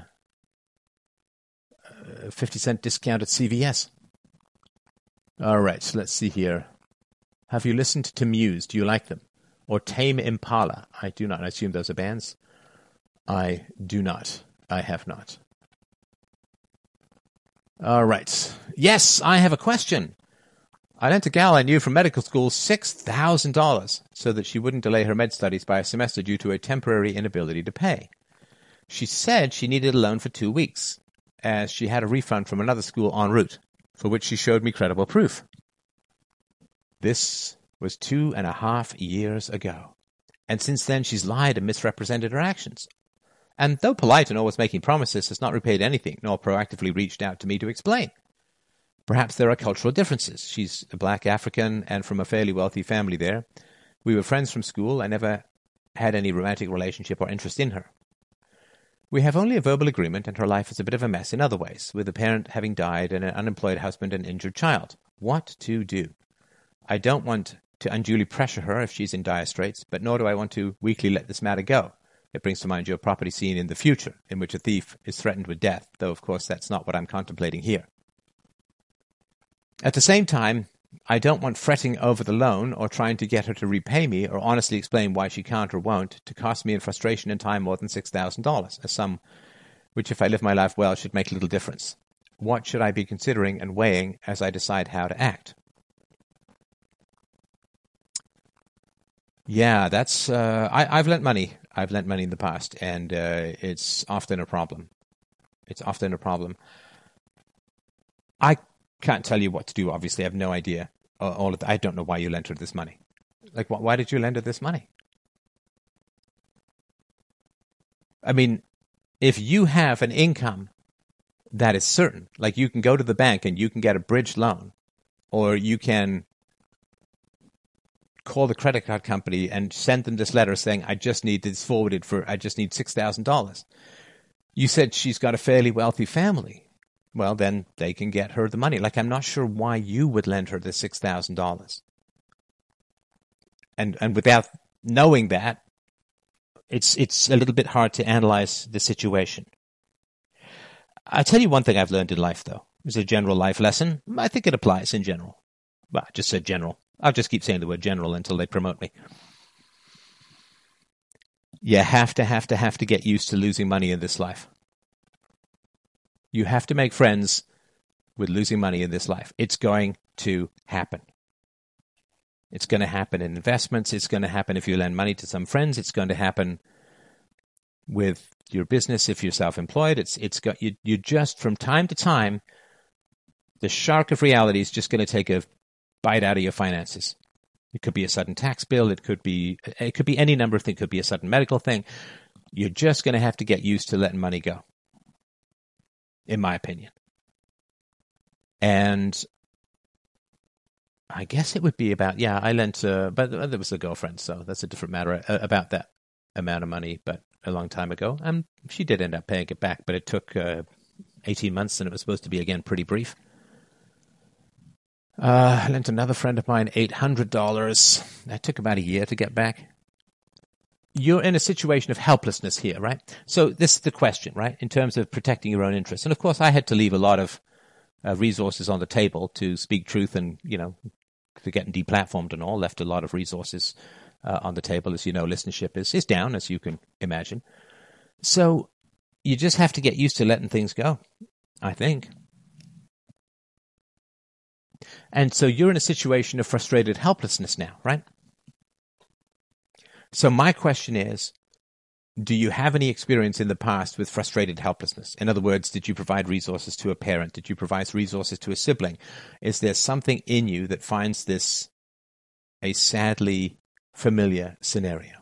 a fifty cent discount at C V S. All right, so let's see here. Have you listened to Muse? Do you like them? Or Tame Impala? I do not. I assume those are bands. I do not. I have not. All right. Yes, I have a question. I lent a gal I knew from medical school six thousand dollars so that she wouldn't delay her med studies by a semester due to a temporary inability to pay. She said she needed a loan for two weeks, as she had a refund from another school en route, for which she showed me credible proof. This was two and a half years ago, and since then she's lied and misrepresented her actions. And though polite and always making promises, has not repaid anything, nor proactively reached out to me to explain. Perhaps there are cultural differences. She's a black African and from a fairly wealthy family there. We were friends from school. I never had any romantic relationship or interest in her. We have only a verbal agreement, and her life is a bit of a mess in other ways, with a parent having died and an unemployed husband and injured child. What to do? I don't want to unduly pressure her if she's in dire straits, but nor do I want to weakly let this matter go. It brings to mind your property scene in the future, in which a thief is threatened with death, though, of course, that's not what I'm contemplating here. At the same time, I don't want fretting over the loan or trying to get her to repay me or honestly explain why she can't or won't to cost me in frustration and time more than six thousand dollars, a sum which, if I live my life well, should make little difference. What should I be considering and weighing as I decide how to act? Yeah, that's. Uh, I, I've lent money. I've lent money in the past, and uh, it's often a problem. It's often a problem. I can't tell you what to do. Obviously, I have no idea. Uh, all of the, I don't know why you lent her this money. Like, wh- why did you lend her this money? I mean, if you have an income that is certain, like you can go to the bank and you can get a bridge loan, or you can call the credit card company and send them this letter saying, I just need this forwarded for, I just need six thousand dollars. You said she's got a fairly wealthy family. Well, then they can get her the money. Like, I'm not sure why you would lend her the six thousand dollars. And and without knowing that, it's it's a little bit hard to analyze the situation. I'll tell you one thing I've learned in life, though. It's a general life lesson. I think it applies in general. Well, I just said general. I'll just keep saying the word general until they promote me. You have to, have to, have to get used to losing money in this life. You have to make friends with losing money in this life. It's going to happen. It's going to happen in investments. It's going to happen if you lend money to some friends. It's going to happen with your business if you're self-employed. It's it's got you. You just from time to time, the shark of reality is just going to take a bite out of your finances. It could be a sudden tax bill. It could be it could be any number of things. It could be a sudden medical thing. You're just going to have to get used to letting money go, in my opinion. And I guess it would be about, yeah, I lent, uh, but there was a girlfriend, so that's a different matter, uh, about that amount of money, but a long time ago. And she did end up paying it back, but it took uh, eighteen months, and it was supposed to be, again, pretty brief. Uh, I lent another friend of mine eight hundred dollars. That took about a year to get back. You're in a situation of helplessness here, right? So this is the question, right, in terms of protecting your own interests. And, of course, I had to leave a lot of uh, resources on the table to speak truth and, you know, to getting deplatformed and all, left a lot of resources uh, on the table. As you know, listenership is, is down, as you can imagine. So you just have to get used to letting things go, I think. And so you're in a situation of frustrated helplessness now, right? So my question is, do you have any experience in the past with frustrated helplessness? In other words, did you provide resources to a parent? Did you provide resources to a sibling? Is there something in you that finds this a sadly familiar scenario?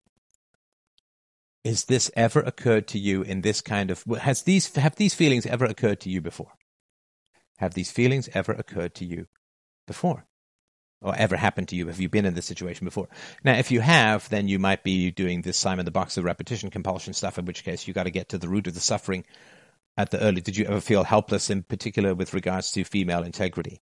Is this ever occurred to you in this kind of, has these, have these feelings ever occurred to you before? Have these feelings ever occurred to you before? Or ever happened to you? Have you been in this situation before? Now, if you have, then you might be doing this Simon the Boxer repetition compulsion stuff, in which case you got to get to the root of the suffering at the early. Did you ever feel helpless, in particular with regards to female integrity?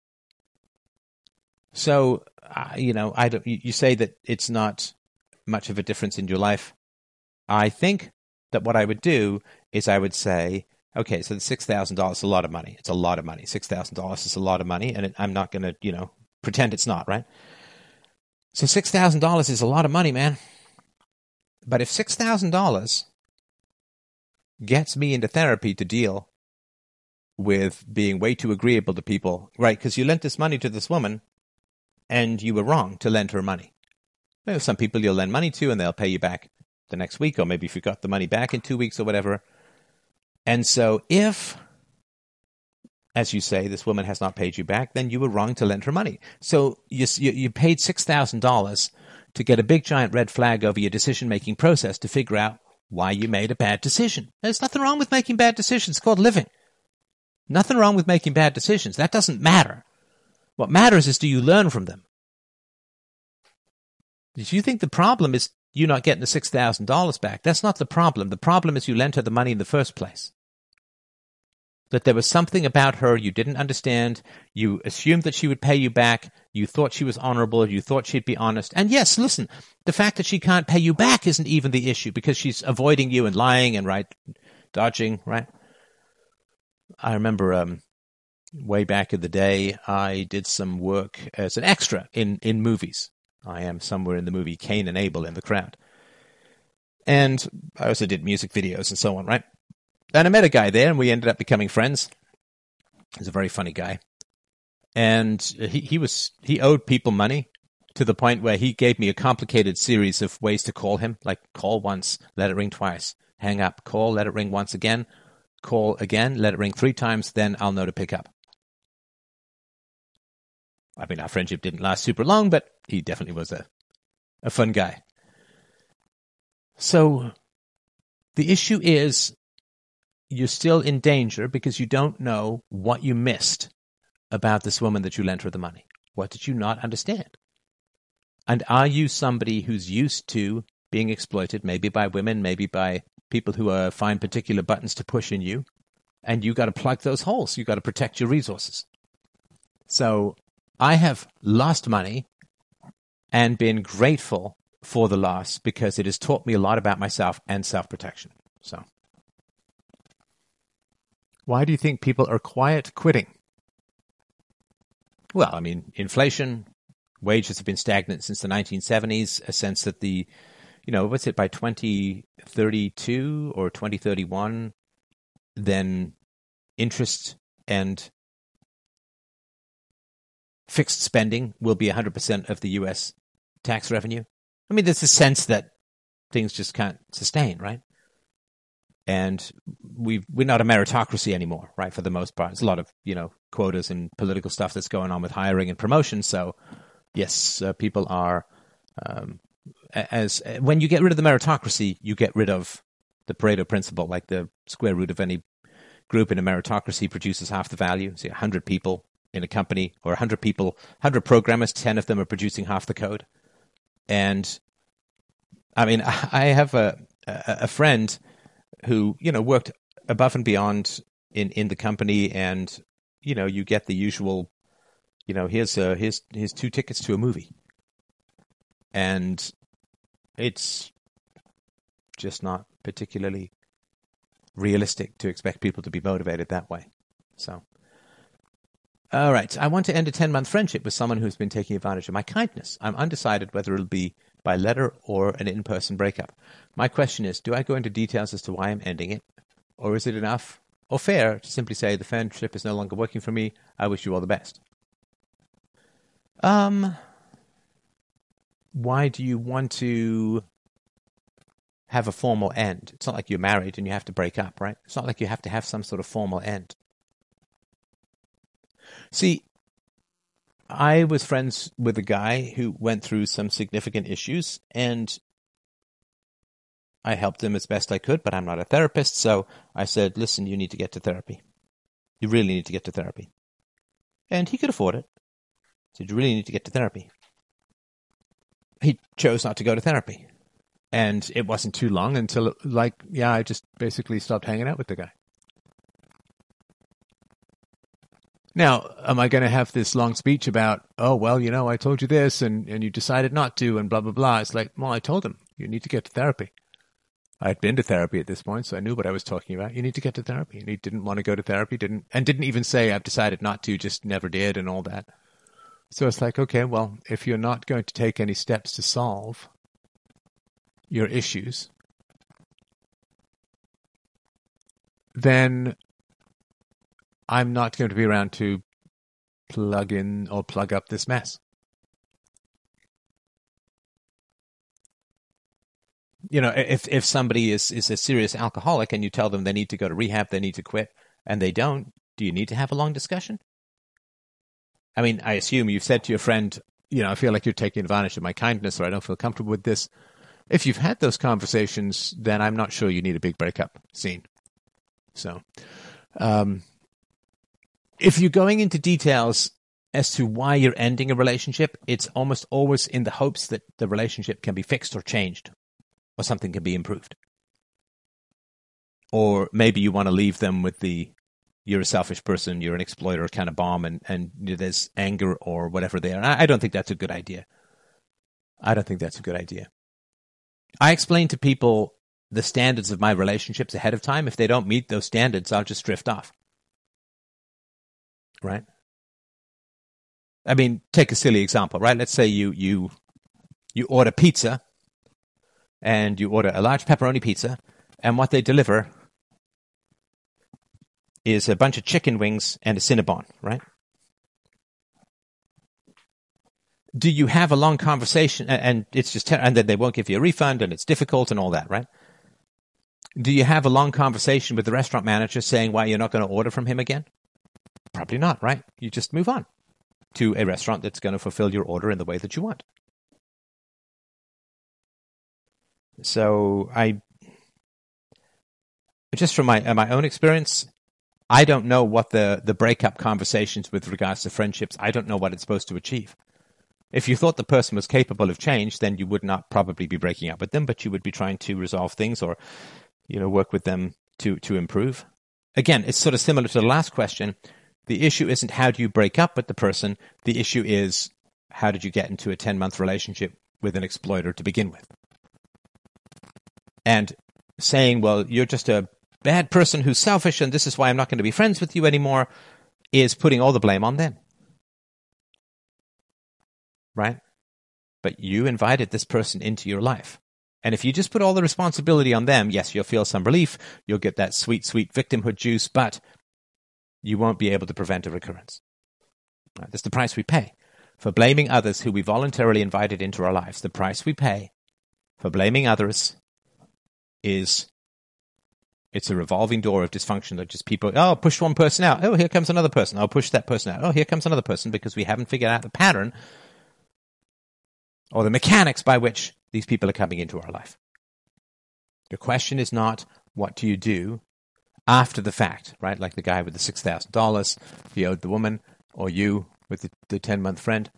So, uh, you know, I don't. You, you say that it's not much of a difference in your life. I think that what I would do is I would say, okay, so the six thousand dollars is a lot of money. It's a lot of money. six thousand dollars is a lot of money, and it, I'm not going to, you know, pretend it's not, right? So six thousand dollars is a lot of money, man. But if six thousand dollars gets me into therapy to deal with being way too agreeable to people, right? Because you lent this money to this woman, and you were wrong to lend her money. You know, some people you'll lend money to, and they'll pay you back the next week, or maybe if you got the money back in two weeks or whatever. And so if, as you say, this woman has not paid you back, then you were wrong to lend her money. So you you, you paid six thousand dollars to get a big giant red flag over your decision-making process to figure out why you made a bad decision. There's nothing wrong with making bad decisions. It's called living. Nothing wrong with making bad decisions. That doesn't matter. What matters is, do you learn from them? If you think the problem is you not getting the six thousand dollars back, that's not the problem. The problem is you lent her the money in the first place. that there was something about her you didn't understand. You assumed that she would pay you back. You thought she was honorable. You thought she'd be honest. And yes, listen, the fact that she can't pay you back isn't even the issue because she's avoiding you and lying and, right, dodging, right? I remember um, way back in the day, I did some work as an extra in, in movies. I am somewhere in the movie Cain and Abel in the crowd. And I also did music videos and so on, right? And I met a guy there, and we ended up becoming friends. He's a very funny guy. And he, he was he owed people money to the point where he gave me a complicated series of ways to call him, like call once, let it ring twice, hang up, call, let it ring once again, call again, let it ring three times, then I'll know to pick up. I mean, our friendship didn't last super long, but he definitely was a, a fun guy. So the issue is, you're still in danger because you don't know what you missed about this woman that you lent her the money. What did you not understand? And are you somebody who's used to being exploited, maybe by women, maybe by people who uh, find particular buttons to push in you, and you got to plug those holes. You got to protect your resources. So I have lost money and been grateful for the loss because it has taught me a lot about myself and self-protection. So. Why do you think people are quiet quitting? Well, I mean, inflation, wages have been stagnant since the nineteen seventies, a sense that the, you know, what's it, by twenty thirty-two or twenty thirty-one, then interest and fixed spending will be one hundred percent of the U S tax revenue. I mean, there's a sense that things just can't sustain, right? And we we're not a meritocracy anymore, right? For the most part, there's a lot of, you know, quotas and political stuff that's going on with hiring and promotion. So, yes, uh, people are um, as when you get rid of the meritocracy, you get rid of the Pareto principle. Like the square root of any group in a meritocracy produces half the value. See, a hundred people in a company, or a hundred people, hundred programmers, ten of them are producing half the code. And I mean, I have a a friend who, you know, worked above and beyond in, in the company, and, you know, you get the usual, you know, here's uh, here's here's two tickets to a movie, and it's just not particularly realistic to expect people to be motivated that way. So, all right, I want to end a ten-month friendship with someone who's been taking advantage of my kindness. I'm undecided whether it'll be by letter or an in-person breakup. My question is, do I go into details as to why I'm ending it? Or is it enough or fair to simply say the friendship is no longer working for me? I wish you all the best. Um, why do you want to have a formal end? It's not like you're married and you have to break up, right? It's not like you have to have some sort of formal end. See, I was friends with a guy who went through some significant issues, and I helped him as best I could, but I'm not a therapist, so I said, listen, you need to get to therapy. You really need to get to therapy. And he could afford it. I said, you really need to get to therapy. He chose not to go to therapy. And it wasn't too long until, like, yeah, I just basically stopped hanging out with the guy. Now, am I going to have this long speech about, oh, well, you know, I told you this and, and you decided not to and blah, blah, blah. It's like, well, I told him, you need to get to therapy. I had been to therapy at this point, so I knew what I was talking about. You need to get to therapy. And he didn't want to go to therapy, didn't, and didn't even say, I've decided not to, just never did and all that. So it's like, okay, well, if you're not going to take any steps to solve your issues, then I'm not going to be around to plug in or plug up this mess. You know, if if somebody is, is a serious alcoholic and you tell them they need to go to rehab, they need to quit, and they don't, do you need to have a long discussion? I mean, I assume you've said to your friend, you know, I feel like you're taking advantage of my kindness, or I don't feel comfortable with this. If you've had those conversations, then I'm not sure you need a big breakup scene. So, um, if you're going into details as to why you're ending a relationship, it's almost always in the hopes that the relationship can be fixed or changed, or something can be improved. Or maybe you want to leave them with the, you're a selfish person, you're an exploiter kind of bomb, and, and there's anger or whatever there. And I, I don't think that's a good idea. I don't think that's a good idea. I explain to people the standards of my relationships ahead of time. If they don't meet those standards, I'll just drift off. Right? I mean, take a silly example, right? Let's say you you you order pizza, and you order a large pepperoni pizza, and what they deliver is a bunch of chicken wings and a Cinnabon, right? Do you have a long conversation, and it's just, and then they won't give you a refund, and it's difficult and all that, right? Do you have a long conversation with the restaurant manager saying why you're not going to order from him again? Probably not, right? You just move on to a restaurant that's going to fulfill your order in the way that you want. So I, just from my my own experience, I don't know what the, the breakup conversations with regards to friendships, I don't know what it's supposed to achieve. If you thought the person was capable of change, then you would not probably be breaking up with them, but you would be trying to resolve things or, you know, work with them to, to improve. Again, it's sort of similar to the last question. The issue isn't how do you break up with the person. The issue is how did you get into a ten-month relationship with an exploiter to begin with? And saying, well, you're just a bad person who's selfish and this is why I'm not going to be friends with you anymore is putting all the blame on them. Right? But you invited this person into your life. And if you just put all the responsibility on them, yes, you'll feel some relief. You'll get that sweet, sweet victimhood juice, but you won't be able to prevent a recurrence. Right? That's the price we pay for blaming others who we voluntarily invited into our lives. The price we pay for blaming others is it's a revolving door of dysfunction that just people, oh, push one person out. Oh, here comes another person. I'll push that person out. Oh, here comes another person because we haven't figured out the pattern or the mechanics by which these people are coming into our life. The question is not what do you do after the fact, right? Like the guy with the six thousand dollars he owed the woman, or you with the, the ten-month friend.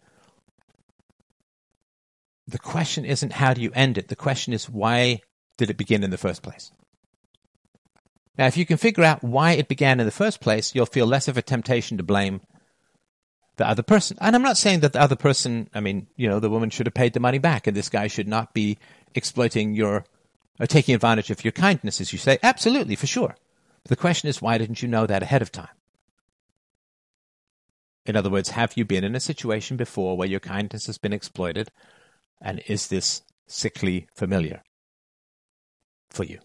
The question isn't how do you end it. The question is why did it begin in the first place? Now, if you can figure out why it began in the first place, you'll feel less of a temptation to blame the other person. And I'm not saying that the other person, I mean, you know, the woman should have paid the money back and this guy should not be exploiting your, or taking advantage of your kindness, as you say. Absolutely, for sure. But the question is, why didn't you know that ahead of time? In other words, have you been in a situation before where your kindness has been exploited? And is this sickly familiar for you?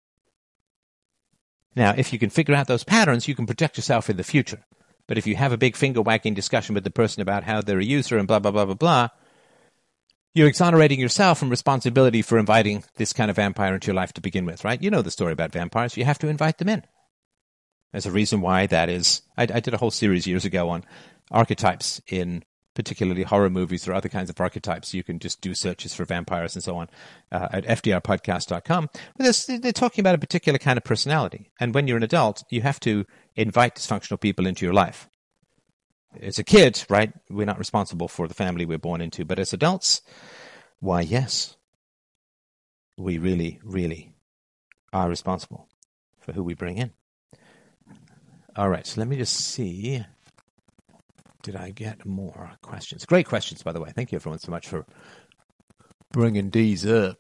Now, if you can figure out those patterns, you can protect yourself in the future. But if you have a big finger-wagging discussion with the person about how they're a user and blah, blah, blah, blah, blah, you're exonerating yourself from responsibility for inviting this kind of vampire into your life to begin with, right? You know the story about vampires. You have to invite them in. There's a reason why that is. I, I did a whole series years ago on archetypes in particularly horror movies or other kinds of archetypes. You can just do searches for vampires and so on uh, at f d r podcast dot com. But they're talking about a particular kind of personality. And when you're an adult, you have to invite dysfunctional people into your life. As a kid, right, we're not responsible for the family we're born into. But as adults, why, yes, we really, really are responsible for who we bring in. All right, so let me just see. Did I get more questions? Great questions, by the way. Thank you, everyone, so much for bringing these up.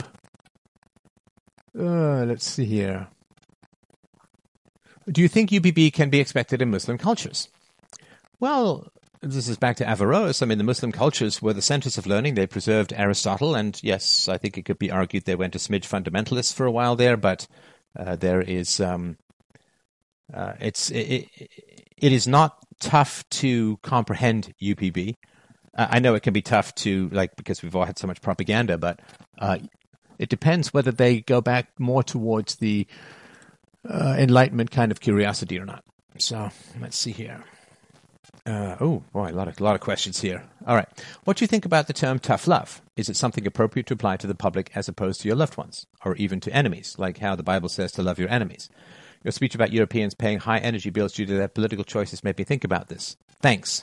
Uh, let's see here. Do you think U P B can be expected in Muslim cultures? Well, this is back to Averroes. I mean, the Muslim cultures were the centers of learning. They preserved Aristotle, and yes, I think it could be argued they went a smidge fundamentalist for a while there, but uh, there is... Um, uh, it's it, it, it is not tough to comprehend U P B. Uh, I know it can be tough to, like, because we've all had so much propaganda, but uh, it depends whether they go back more towards the uh, Enlightenment kind of curiosity or not. So let's see here. Uh, oh, boy, a lot of, a lot of questions here. All right. What do you think about the term tough love? Is it something appropriate to apply to the public as opposed to your loved ones, or even to enemies, like how the Bible says to love your enemies? Your speech about Europeans paying high energy bills due to their political choices made me think about this. Thanks.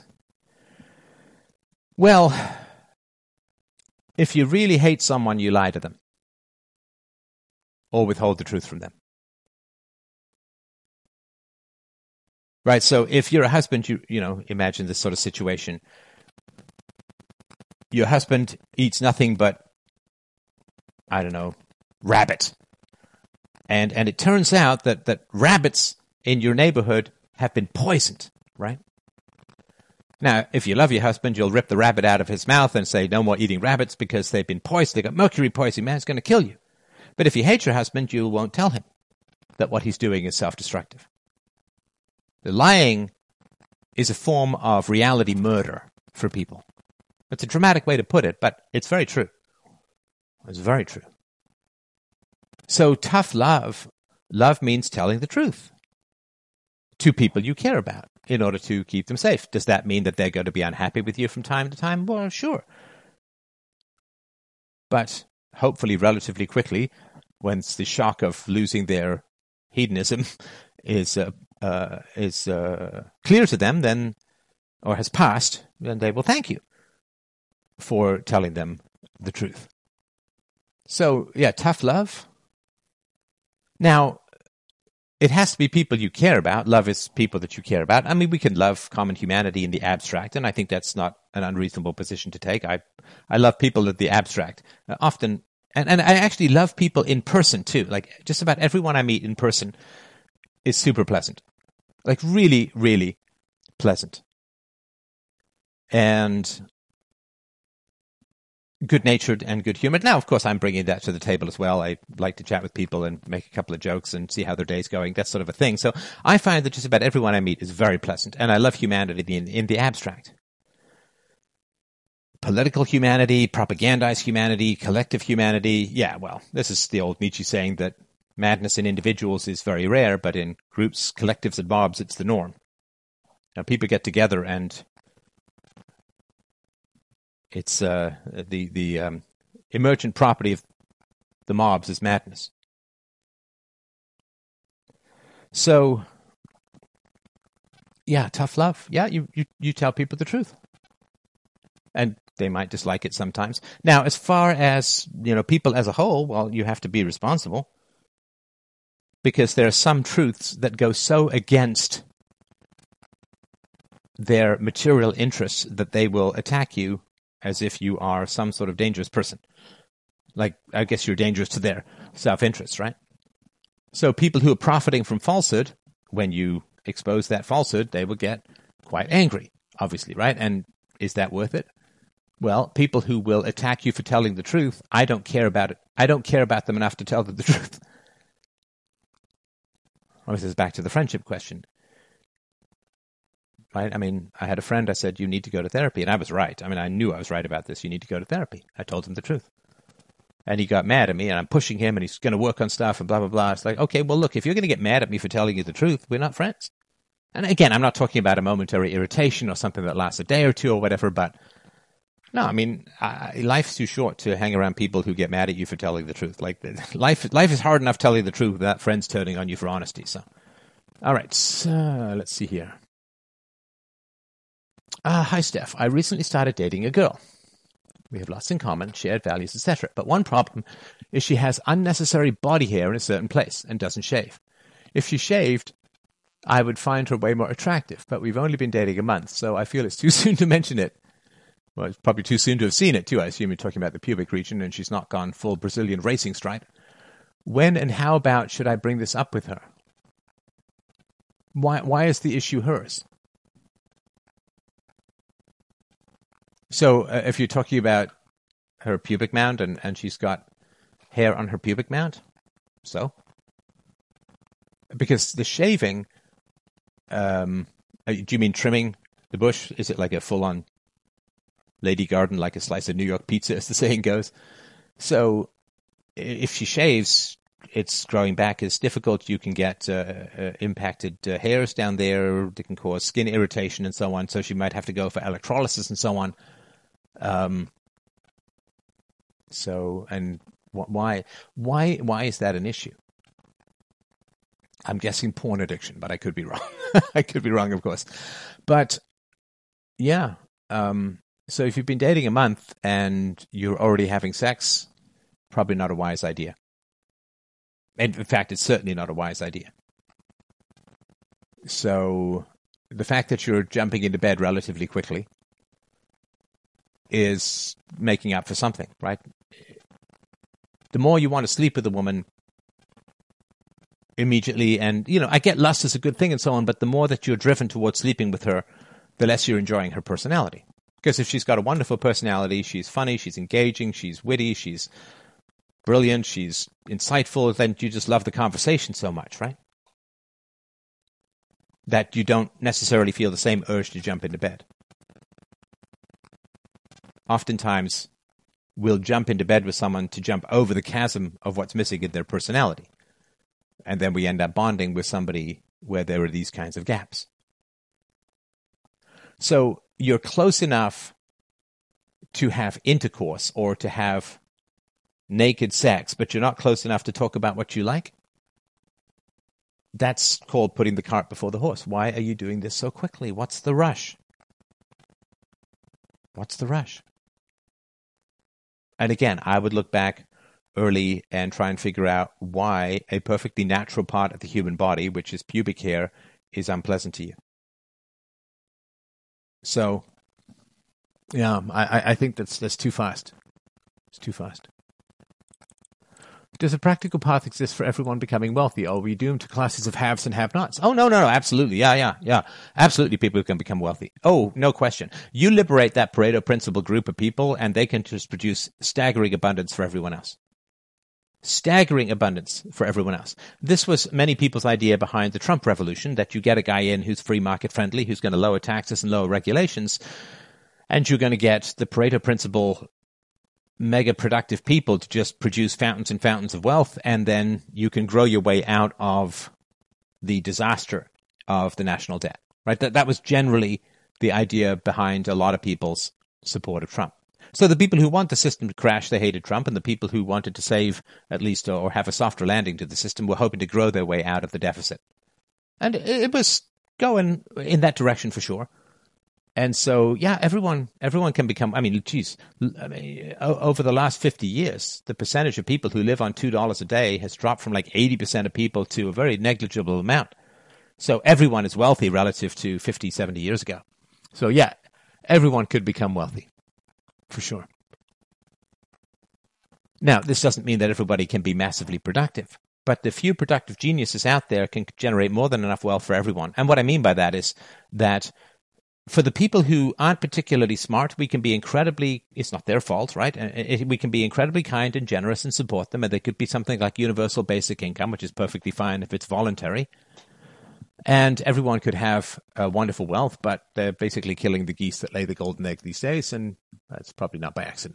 Well, if you really hate someone, you lie to them. Or withhold the truth from them. Right. So if you're a husband, you you know, imagine this sort of situation. Your husband eats nothing but, I don't know, rabbit. And and it turns out that, that rabbits in your neighborhood have been poisoned, right? Now, if you love your husband, you'll rip the rabbit out of his mouth and say, no more eating rabbits because they've been poisoned. They got mercury poisoning, man, it's going to kill you. But if you hate your husband, you won't tell him that what he's doing is self-destructive. The lying is a form of reality murder for people. It's a dramatic way to put it, but it's very true. It's very true. So tough love, love means telling the truth to people you care about in order to keep them safe. Does that mean that they're going to be unhappy with you from time to time? Well, sure. But hopefully relatively quickly, once the shock of losing their hedonism is uh, uh, is uh, clear to them, then, or has passed, then they will thank you for telling them the truth. So, yeah, tough love. Now, it has to be people you care about. Love is people that you care about. I mean, we can love common humanity in the abstract, and I think that's not an unreasonable position to take. I I love people in the abstract. Uh, often, and, and I actually love people in person, too. Like, just about everyone I meet in person is super pleasant. Like, really, really pleasant. And good-natured and good-humored. Now, of course, I'm bringing that to the table as well. I like to chat with people and make a couple of jokes and see how their day's going, that sort of a thing. So I find that just about everyone I meet is very pleasant, and I love humanity in, in the abstract. Political humanity, propagandized humanity, collective humanity. Yeah, well, this is the old Nietzsche saying that madness in individuals is very rare, but in groups, collectives, and mobs, it's the norm. Now, people get together and It's uh, the the um, emergent property of the mobs is madness. So, yeah, tough love. Yeah, you, you, you tell people the truth. And they might dislike it sometimes. Now, as far as, you know, people as a whole, well, you have to be responsible. Because there are some truths that go so against their material interests that they will attack you as if you are some sort of dangerous person. Like, I guess you're dangerous to their self-interest, right? So people who are profiting from falsehood, when you expose that falsehood, they will get quite angry, obviously, right? And is that worth it? Well, people who will attack you for telling the truth, I don't care about it. I don't care about them enough to tell them the truth. Well, this is back to the friendship question. Right? I mean, I had a friend, I said, you need to go to therapy. And I was right. I mean, I knew I was right about this. You need to go to therapy. I told him the truth. And he got mad at me, and I'm pushing him, and he's going to work on stuff, and blah, blah, blah. It's like, okay, well, look, if you're going to get mad at me for telling you the truth, we're not friends. And again, I'm not talking about a momentary irritation or something that lasts a day or two or whatever, but no, I mean, I, life's too short to hang around people who get mad at you for telling the truth. Like, life, life is hard enough telling the truth without friends turning on you for honesty. So, all right, so let's see here. Uh, hi, Steph. I recently started dating a girl. We have lots in common, shared values, et cetera. But one problem is she has unnecessary body hair in a certain place and doesn't shave. If she shaved, I would find her way more attractive. But we've only been dating a month, so I feel it's too soon to mention it. Well, it's probably too soon to have seen it, too. I assume you're talking about the pubic region, and she's not gone full Brazilian racing stripe. When and how about should I bring this up with her? Why, why is the issue hers? So uh, if you're talking about her pubic mound and, and she's got hair on her pubic mound, so? Because the shaving, um, uh, do you mean trimming the bush? Is it like a full-on Lady Garden, like a slice of New York pizza, as the saying goes? So if she shaves, it's growing back is difficult. You can get uh, uh, impacted uh, hairs down there. They can cause skin irritation and so on. So she might have to go for electrolysis and so on. Um. So, and wh- why, why, why is that an issue? I'm guessing porn addiction, but I could be wrong. I could be wrong, of course. But yeah. Um. So if you've been dating a month and you're already having sex, probably not a wise idea. And in fact, it's certainly not a wise idea. So the fact that you're jumping into bed relatively quickly is making up for something, right? The more you want to sleep with a woman immediately, and, you know, I get lust is a good thing and so on, but the more that you're driven towards sleeping with her, the less you're enjoying her personality. Because if she's got a wonderful personality, she's funny, she's engaging, she's witty, she's brilliant, she's insightful, then you just love the conversation so much, right? That you don't necessarily feel the same urge to jump into bed. Oftentimes, we'll jump into bed with someone to jump over the chasm of what's missing in their personality. And then we end up bonding with somebody where there are these kinds of gaps. So you're close enough to have intercourse or to have naked sex, but you're not close enough to talk about what you like. That's called putting the cart before the horse. Why are you doing this so quickly? What's the rush? What's the rush? And again, I would look back early and try and figure out why a perfectly natural part of the human body, which is pubic hair, is unpleasant to you. So, yeah, I, I think that's that's too fast. It's too fast. Does a practical path exist for everyone becoming wealthy? Or are we doomed to classes of haves and have-nots? Oh, no, no, no, absolutely. Yeah, yeah, yeah. Absolutely, people can become wealthy. Oh, no question. You liberate that Pareto principle group of people, and they can just produce staggering abundance for everyone else. Staggering abundance for everyone else. This was many people's idea behind the Trump revolution, that you get a guy in who's free market friendly, who's going to lower taxes and lower regulations, and you're going to get the Pareto principle mega productive people to just produce fountains and fountains of wealth, and then you can grow your way out of the disaster of the national debt. Right? That that was generally the idea behind a lot of people's support of Trump. So the people who want the system to crash, they hated Trump, and the people who wanted to save at least or have a softer landing to the system were hoping to grow their way out of the deficit. And it was going in that direction for sure. And so, yeah, everyone everyone can become, I mean, geez, I mean, over the last fifty years, the percentage of people who live on two dollars a day has dropped from like eighty percent of people to a very negligible amount. So everyone is wealthy relative to fifty, seventy years ago. So, yeah, everyone could become wealthy, for sure. Now, this doesn't mean that everybody can be massively productive, but the few productive geniuses out there can generate more than enough wealth for everyone. And what I mean by that is that for the people who aren't particularly smart, we can be incredibly, it's not their fault, right? We can be incredibly kind and generous and support them. And they could be something like universal basic income, which is perfectly fine if it's voluntary. And everyone could have uh, wonderful wealth, but they're basically killing the geese that lay the golden egg these days. And that's probably not by accident.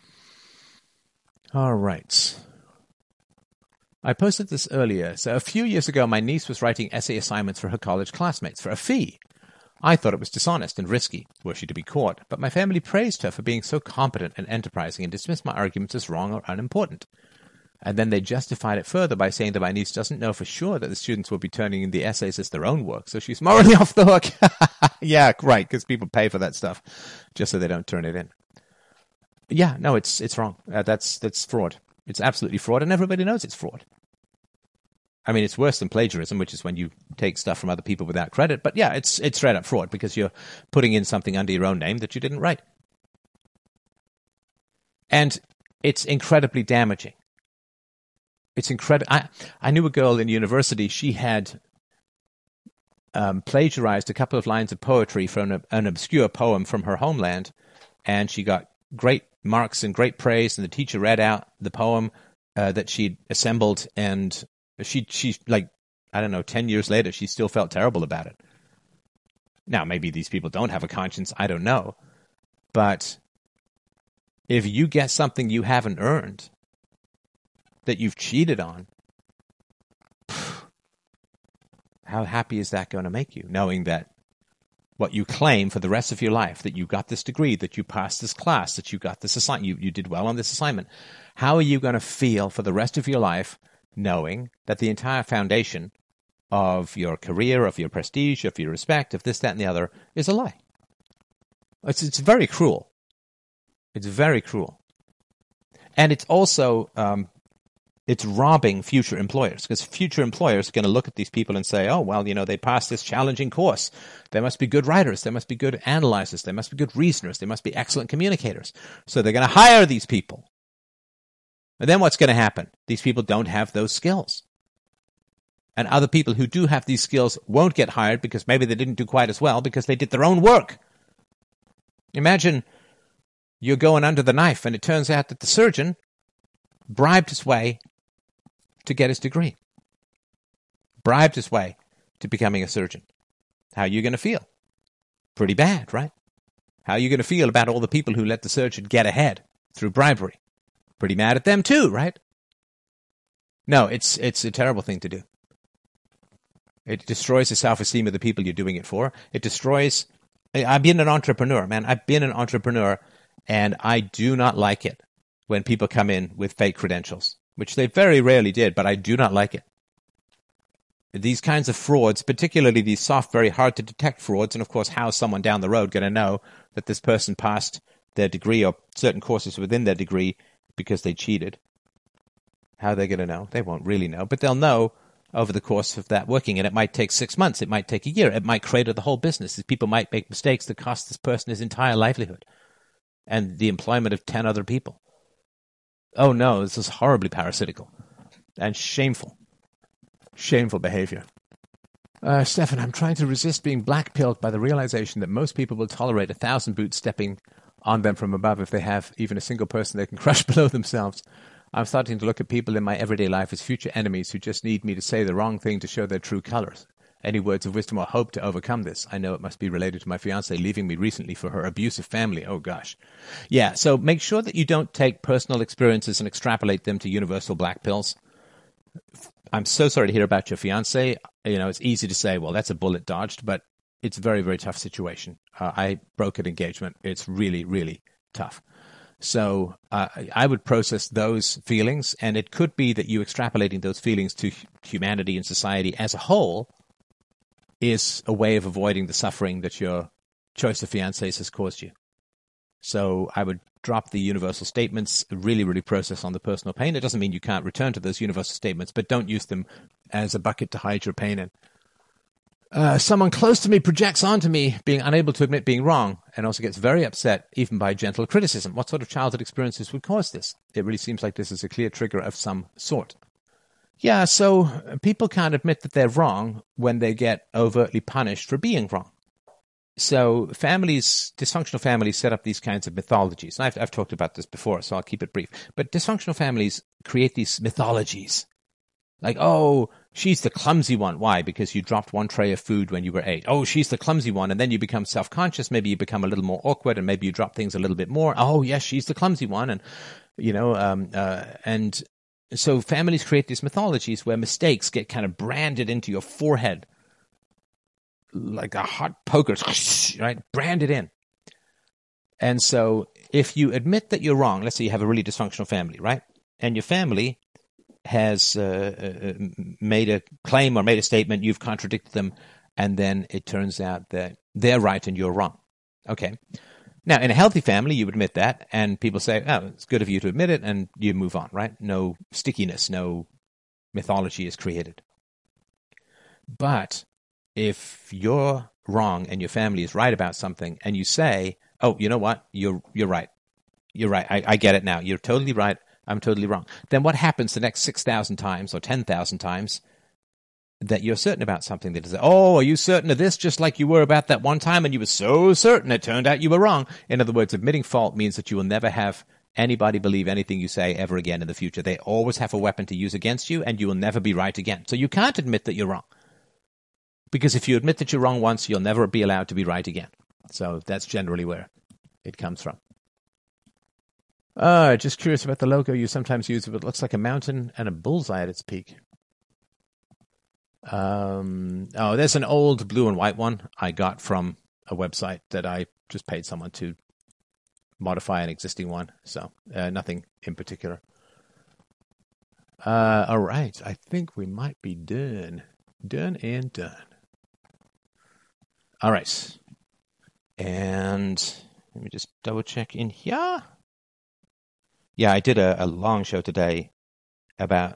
All right. I posted this earlier. So a few years ago, my niece was writing essay assignments for her college classmates for a fee. I thought it was dishonest and risky, were she to be caught, but my family praised her for being so competent and enterprising and dismissed my arguments as wrong or unimportant. And then they justified it further by saying that my niece doesn't know for sure that the students will be turning in the essays as their own work, so she's morally off the hook. Yeah, right, because people pay for that stuff just so they don't turn it in. Yeah, no, it's it's wrong. Uh, that's that's fraud. It's absolutely fraud, and everybody knows it's fraud. I mean, it's worse than plagiarism, which is when you take stuff from other people without credit. But yeah, it's it's straight up fraud because you're putting in something under your own name that you didn't write. And it's incredibly damaging. It's incredible. I, I knew a girl in university. She had um, plagiarized a couple of lines of poetry from an, an obscure poem from her homeland, and she got great marks and great praise. And the teacher read out the poem uh, that she'd assembled, and She, she, like, I don't know, ten years later, she still felt terrible about it. Now, maybe these people don't have a conscience, I don't know. But if you get something you haven't earned, that you've cheated on, how happy is that going to make you, knowing that what you claim for the rest of your life, that you got this degree, that you passed this class, that you got this assignment, you, you did well on this assignment, how are you going to feel for the rest of your life knowing that the entire foundation of your career, of your prestige, of your respect, of this, that, and the other is a lie? It's it's very cruel. It's very cruel. And it's also, um, it's robbing future employers, because future employers are going to look at these people and say, oh, well, you know, they passed this challenging course. They must be good writers. They must be good analyzers. They must be good reasoners. They must be excellent communicators. So they're going to hire these people. And then what's going to happen? These people don't have those skills. And other people who do have these skills won't get hired because maybe they didn't do quite as well because they did their own work. Imagine you're going under the knife and it turns out that the surgeon bribed his way to get his degree. Bribed his way to becoming a surgeon. How are you going to feel? Pretty bad, right? How are you going to feel about all the people who let the surgeon get ahead through bribery? Pretty mad at them too, right? No, it's it's a terrible thing to do. It destroys the self-esteem of the people you're doing it for. It destroys... I've been an entrepreneur, man. I've been an entrepreneur, and I do not like it when people come in with fake credentials, which they very rarely did, but I do not like it. These kinds of frauds, particularly these soft, very hard-to-detect frauds, and of course, how is someone down the road going to know that this person passed their degree or certain courses within their degree because they cheated? How are they going to know? They won't really know, but they'll know over the course of that working, and it might take six months, it might take a year, it might crater the whole business. These people might make mistakes that cost this person his entire livelihood and the employment of ten other people. Oh no, this is horribly parasitical and shameful. Shameful behavior. Uh, Stefan, I'm trying to resist being black-pilled by the realization that most people will tolerate a thousand boots stepping on them from above if they have even a single person they can crush below themselves. I'm starting to look at people in my everyday life as future enemies who just need me to say the wrong thing to show their true colors. Any words of wisdom or hope to overcome this? I know it must be related to my fiancée leaving me recently for her abusive family. Oh, gosh. Yeah, so make sure that you don't take personal experiences and extrapolate them to universal black pills. I'm so sorry to hear about your fiancée. You know, it's easy to say, well, that's a bullet dodged, but it's a very, very tough situation. Uh, I broke an engagement. It's really, really tough. So uh, I would process those feelings, and it could be that you extrapolating those feelings to humanity and society as a whole is a way of avoiding the suffering that your choice of fiancés has caused you. So I would drop the universal statements, really, really process on the personal pain. It doesn't mean you can't return to those universal statements, but don't use them as a bucket to hide your pain in. Uh, someone close to me projects onto me being unable to admit being wrong and also gets very upset even by gentle criticism. What sort of childhood experiences would cause this? It really seems like this is a clear trigger of some sort. Yeah, so people can't admit that they're wrong when they get overtly punished for being wrong. So families, dysfunctional families set up these kinds of mythologies. And I've, I've talked about this before, so I'll keep it brief. But dysfunctional families create these mythologies. Like, oh, she's the clumsy one. Why? Because you dropped one tray of food when you were eight. Oh, she's the clumsy one. And then you become self-conscious. Maybe you become a little more awkward and maybe you drop things a little bit more. Oh, yes, she's the clumsy one. And, you know, um, uh, and so families create these mythologies where mistakes get kind of branded into your forehead like a hot poker, right? Branded in. And so if you admit that you're wrong, let's say you have a really dysfunctional family, right? And your family has uh, uh, made a claim or made a statement, you've contradicted them, and then it turns out that they're right and you're wrong. Okay. Now, in a healthy family, you admit that, and people say, oh, it's good of you to admit it, and you move on, right? No stickiness, no mythology is created. But if you're wrong and your family is right about something, and you say, oh, you know what? You're you're right. You're right. I, I get it now. You're totally right. I'm totally wrong. Then what happens the next six thousand times or ten thousand times that you're certain about something? That is, oh, are you certain of this just like you were about that one time and you were so certain it turned out you were wrong? In other words, admitting fault means that you will never have anybody believe anything you say ever again in the future. They always have a weapon to use against you and you will never be right again. So you can't admit that you're wrong. Because if you admit that you're wrong once, you'll never be allowed to be right again. So that's generally where it comes from. Uh, just curious about the logo you sometimes use. It looks like a mountain and a bullseye at its peak. Um, oh, there's an old blue and white one I got from a website that I just paid someone to modify an existing one. So uh, nothing in particular. Uh, all right. I think we might be done. Done and done. All right. And let me just double check in here. Yeah, I did a, a long show today, about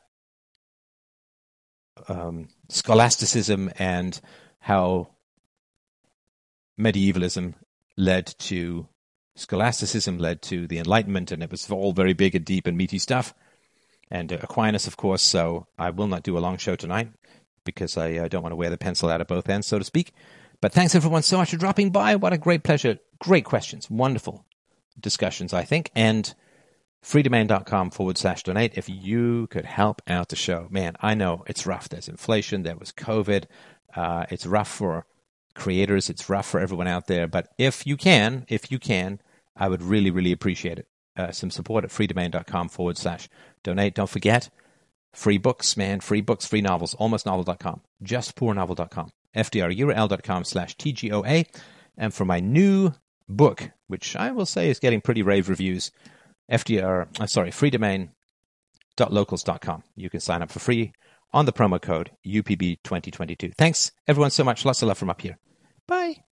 um, scholasticism and how medievalism led to scholasticism, led to the Enlightenment, and it was all very big and deep and meaty stuff. And uh, Aquinas, of course, so I will not do a long show tonight because I uh, don't want to wear the pencil out of both ends, so to speak. But thanks, everyone, so much for dropping by. What a great pleasure. Great questions. Wonderful discussions, I think. And freedomain.com forward slash donate if you could help out the show. Man, I know it's rough. There's inflation. There was COVID. Uh, it's rough for creators. It's rough for everyone out there. But if you can, if you can, I would really, really appreciate it. Uh, some support at freedomain.com forward slash donate. Don't forget, free books, man, free books, free novels, almost novel dot com, just poor novel dot com, fdrurl.com slash TGOA. And for my new book, which I will say is getting pretty rave reviews, F D R, uh, sorry, freedomain dot locals dot com. You can sign up for free on the promo code U P B twenty twenty-two. Thanks, everyone, so much. Lots of love from up here. Bye.